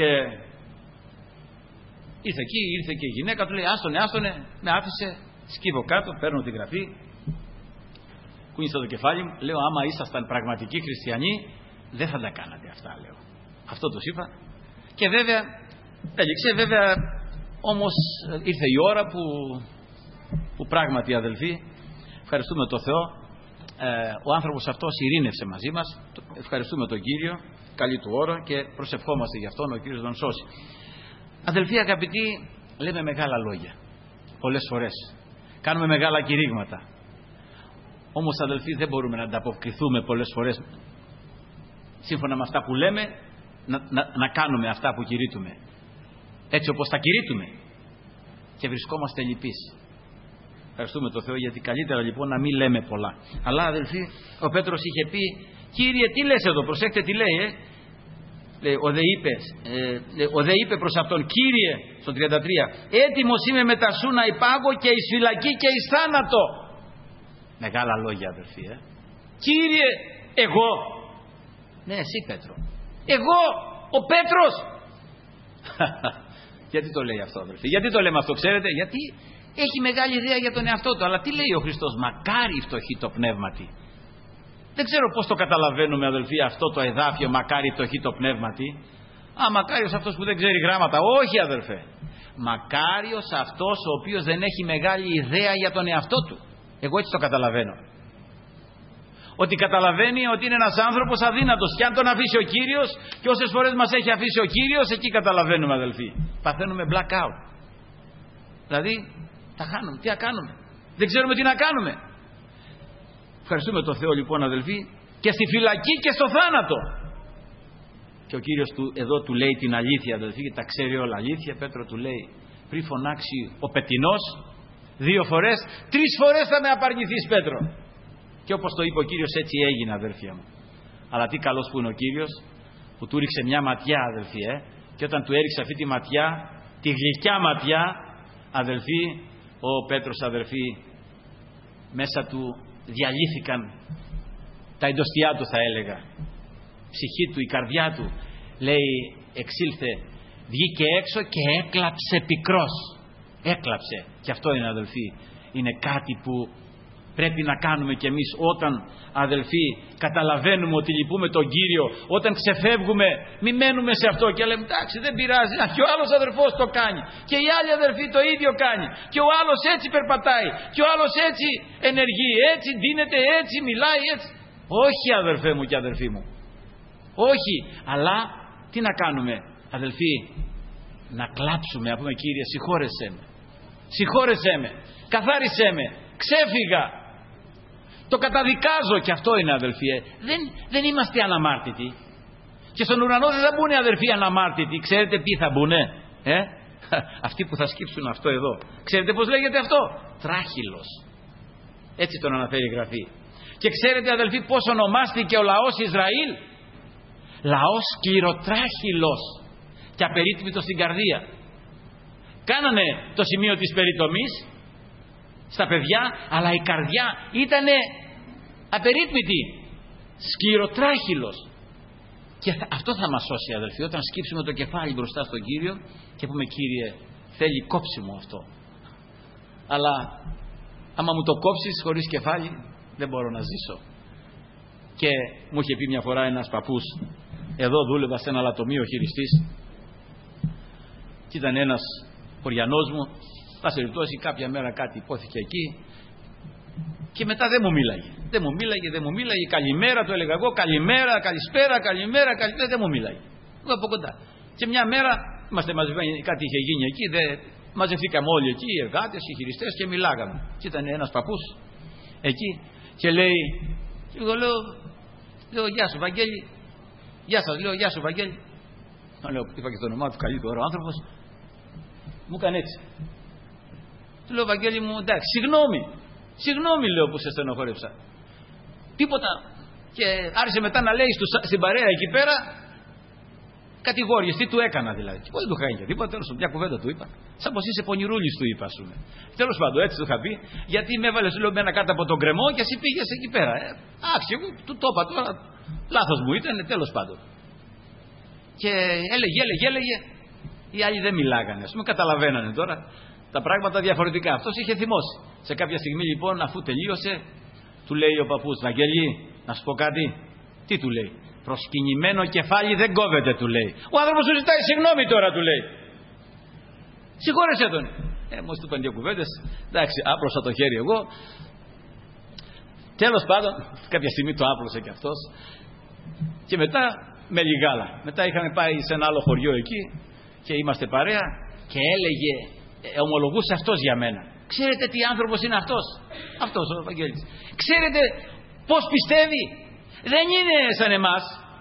ήρθε εκεί, ήρθε και η γυναίκα του, λέει άστονε, άστονε, με άφησε, σκύβω κάτω, παίρνω τη γραφή, κούνησα το κεφάλι μου, λέω άμα ήσασταν πραγματικοί χριστιανοί δεν θα τα κάνατε αυτά, λέω. Αυτό τους είπα. Και βέβαια έληξε, βέβαια όμως ήρθε η ώρα που, που πράγματι αδελφοί, ευχαριστούμε τον Θεό, ε, ο άνθρωπος αυτός ειρήνευσε μαζί μας, ευχαριστούμε τον Κύριο, καλή του ώρα, και προσευχόμαστε γι' αυτόν, ο Κύριος τον σώσει. Αδελφοί αγαπητοί, λέμε μεγάλα λόγια πολλές φορές, κάνουμε μεγάλα κηρύγματα, όμως αδελφοί δεν μπορούμε να ανταποκριθούμε πολλές φορές σύμφωνα με αυτά που λέμε, να, να, να κάνουμε αυτά που κηρύττουμε έτσι όπως τα κηρύττουμε, και βρισκόμαστε λυπείς. Ευχαριστούμε τον Θεό, γιατί καλύτερα λοιπόν να μην λέμε πολλά. Αλλά αδελφοί, ο Πέτρος είχε πει Κύριε τι λες εδώ, προσέξτε τι λέει, ε? λέει ο, δε είπε, ε, ο δε είπε προς αυτόν Κύριε, στο τριάντα τρία, έτοιμος είμαι μετά σου να υπάγω και εις φυλακή και εις θάνατο. Μεγάλα λόγια αδελφοί, ε? Κύριε, εγώ, ναι εσύ Πέτρο, εγώ ο Πέτρος. Γιατί το λέει αυτό αδελφοί, γιατί το λέμε αυτό, ξέρετε, γιατί έχει μεγάλη ιδέα για τον εαυτό του. Αλλά τι λέει ο Χριστός, μακάρι φτωχοί το πνεύματι. Δεν ξέρω πώς το καταλαβαίνουμε αδελφοί αυτό το εδάφιο, μακάρι φτωχοί το πνεύματι. Α, μακάριος αυτός που δεν ξέρει γράμματα. Όχι αδελφέ, μακάριος αυτός ο οποίος δεν έχει μεγάλη ιδέα για τον εαυτό του. Εγώ έτσι το καταλαβαίνω, ότι καταλαβαίνει ότι είναι ένας άνθρωπος αδύνατος, και αν τον αφήσει ο Κύριος, και όσες φορές μας έχει αφήσει ο Κύριος, εκεί καταλαβαίνουμε αδελφοί, παθαίνουμε blackout. Δηλαδή τα χάνουμε, τι να κάνουμε, δεν ξέρουμε τι να κάνουμε. Ευχαριστούμε τον Θεό λοιπόν αδελφοί, και στη φυλακή και στο θάνατο. Και ο Κύριος του, εδώ του λέει την αλήθεια αδελφοί, τα ξέρει όλα. Αλήθεια Πέτρο του λέει, πριν φωνάξει ο πετεινός δύο φορές, τρεις φορές θα με απαρνηθείς Πέτρο. Και όπως το είπε ο Κύριος, έτσι έγινε αδελφία μου. Αλλά τι καλός που είναι ο Κύριος, που του ρίξε μια ματιά αδελφοί, ε? Και όταν του έριξε αυτή τη ματιά, τη γλυκιά ματιά αδελφοί, ο Πέτρος αδελφοί, μέσα του διαλύθηκαν τα εντοστιά του, θα έλεγα, ψυχή του, η καρδιά του, λέει, εξήλθε, βγήκε έξω και έκλαψε πικρός, έκλαψε. Και αυτό είναι αδελφοί, είναι κάτι που πρέπει να κάνουμε κι εμείς όταν, αδελφοί, καταλαβαίνουμε ότι λυπούμε τον Κύριο, όταν ξεφεύγουμε, μη μένουμε σε αυτό και λέμε εντάξει δεν πειράζει, και ο άλλος αδερφός το κάνει και η άλλη αδερφή το ίδιο κάνει και ο άλλος έτσι περπατάει και ο άλλος έτσι ενεργεί, έτσι δίνεται, έτσι μιλάει, έτσι. Όχι αδερφέ μου και αδερφοί μου, όχι, αλλά τι να κάνουμε αδελφοί? Να κλάψουμε, να πούμε Κύριε συγχώρεσέ με, συγχώρεσέ με, καθάρισέ με, ξέφυγα, το καταδικάζω. Και αυτό είναι αδελφοί, ε. δεν, δεν είμαστε αναμάρτητοι και στον ουρανό δεν θα μπουν αδελφοί αναμάρτητοι. Ξέρετε ποιοι θα μπουν, ε? Αυτοί που θα σκύψουν αυτό εδώ. Ξέρετε πως λέγεται αυτό? Τράχυλος, έτσι τον αναφέρει η Γραφή. Και ξέρετε αδελφοί πως ονομάστηκε ο λαός Ισραήλ? Λαός σκληροτράχυλος και απερίτμητος στην καρδία. Κάνανε το σημείο της περιτομής στα παιδιά, αλλά η καρδιά ήτανε απερίτμητη, σκληροτράχυλος. Και αυτό θα μας σώσει αδελφοί, όταν σκύψουμε το κεφάλι μπροστά στον Κύριο και πούμε Κύριε θέλει κόψιμο αυτό, αλλά άμα μου το κόψεις χωρίς κεφάλι δεν μπορώ να ζήσω. Και μου είχε πει μια φορά ένας παππούς, εδώ δούλευα σε ένα λατομείο χειριστής και ήταν ένας χωριανός μου, πάση περιπτώσει κάποια μέρα κάτι υπόθηκε εκεί και μετά δεν μου μίλαγε, δεν μου μίλαγε, δεν μου μίλαγε, καλημέρα του έλεγα εγώ, καλημέρα, καλησπέρα, καλημέρα, καλημέρα, δεν μου μίλαγε. Εγώ από κοντά. Και μια μέρα είμαστε μαζεμένοι, κάτι είχε γίνει εκεί, δε, μαζευτήκαμε όλοι εκεί, οι εργάτες, οι χειριστές και μιλάγαμε. Και ήταν ένας παππούς εκεί και λέει, εγώ λέω, λέω γεια σου Βαγγέλη, γεια σας, λέω γεια σου Βαγγέλη. Λέω, είπα και το όνομά του καλύτερο άνθρωπος, μου έκανε έτσι. Του λέω Βαγγέλη μου, εντάξει, συγγνώμη, συγγνώμη λέω που σε στενοχώρεψα. Τίποτα. Και άρχισε μετά να λέει στους, στην παρέα εκεί πέρα κατηγόριες, τι του έκανα δηλαδή. Και εγώ δεν του είχα γίνει τίποτα, τέλος μια κουβέντα του είπα. Σαν πως είσαι πονηρούλης του είπα, σου πούμε. Τέλος πάντων, έτσι του είχα πει, γιατί με έβαλε σου λέω με ένα κάτω από τον κρεμό και εσύ πήγες εκεί πέρα. Ε, άξι, εγώ του το είπα τώρα, λάθος μου ήταν, τέλος πάντων. Και έλεγε, έλεγε, έλεγε. Οι άλλοι δεν μιλάγανε, ας πούμε, καταλαβαίνανε τώρα τα πράγματα διαφορετικά. Αυτός είχε θυμώσει. Σε κάποια στιγμή λοιπόν, αφού τελείωσε, του λέει ο παππούς, Βαγγέλη, να σου πω κάτι. Τι του λέει? Προσκυνημένο κεφάλι δεν κόβεται, του λέει. Ο άνθρωπος σου ζητάει συγγνώμη τώρα, του λέει. Συγχώρεσέ τον. Ε, μόλις του είπαν δύο κουβέντες, εντάξει, άπλωσα το χέρι εγώ. Τέλος πάντων, κάποια στιγμή το άπλωσε και αυτός. Και μετά με λιγάλα. Μετά είχαμε πάει σε ένα άλλο χωριό εκεί και είμαστε παρέα και έλεγε, ε, ομολογούσε αυτός για μένα. Ξέρετε τι άνθρωπος είναι αυτός? Αυτός ο Βαγγέλης. Ξέρετε πώς πιστεύει? Δεν είναι σαν εμάς.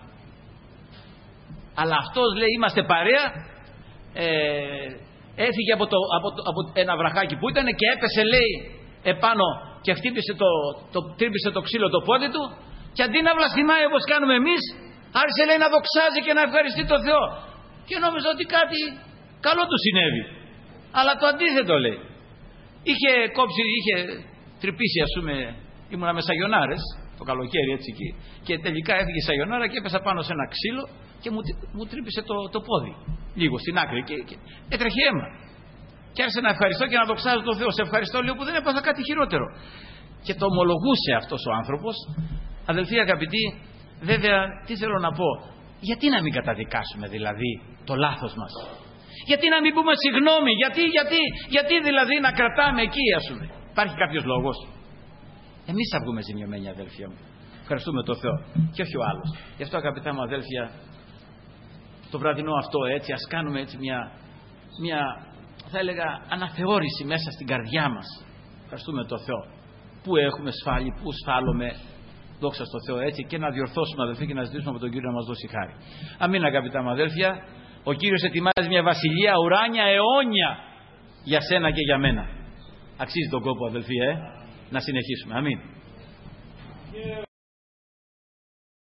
Αλλά αυτός λέει, είμαστε παρέα, ε, έφυγε από, το, από, το, από ένα βραχάκι που ήταν και έπεσε λέει επάνω και χτύπησε το, το, τρύπησε το ξύλο το πόδι του και αντί να βλαστημάει όπως κάνουμε εμείς, άρχισε λέει να δοξάζει και να ευχαριστεί τον Θεό. Και νόμιζα ότι κάτι καλό του συνέβη. Αλλά το αντίθετο λέει. Είχε κόψει, είχε τρυπήσει, ας πούμε, ήμουνα με σαγιονάρες το καλοκαίρι έτσι εκεί. Και τελικά έφυγε η σαγιονάρα και έπεσα πάνω σε ένα ξύλο και μου, μου τρύπησε το, το πόδι. Λίγο στην άκρη και, και έτρεχε αίμα. Και άρχισε να ευχαριστώ και να δοξάζω τον Θεό. Σε ευχαριστώ λέω που δεν έπαθα κάτι χειρότερο. Και το ομολογούσε αυτός ο άνθρωπος. Αδελφοί αγαπητοί, βέβαια τι θέλω να πω. Γιατί να μην καταδικάσουμε δηλαδή το λάθος μας? Γιατί να μην πούμε συγγνώμη? Γιατί, γιατί, γιατί δηλαδή να κρατάμε εκεί, ας πούμε? Υπάρχει κάποιος λόγος? Εμείς θα βγούμε ζημιωμένοι, αδέλφια μου. Ευχαριστούμε τον Θεό και όχι ο άλλος. Γι' αυτό αγαπητά μου αδέλφια, το βραδινό αυτό έτσι, ας κάνουμε έτσι μια, μια θα έλεγα αναθεώρηση μέσα στην καρδιά μας. Ευχαριστούμε τον Θεό. Πού έχουμε σφάλει, πού σφάλουμε, δόξα στο Θεό έτσι, και να διορθώσουμε αδελφοί και να ζητήσουμε από τον Κύριο να μας δώσει χάρη. Αμήν αγαπητά μου αδέλφια. Ο Κύριος ετοιμάζει μια βασιλεία ουράνια αιώνια για σένα και για μένα. Αξίζει τον κόπο αδελφοί, ε? Να συνεχίσουμε. Αμήν.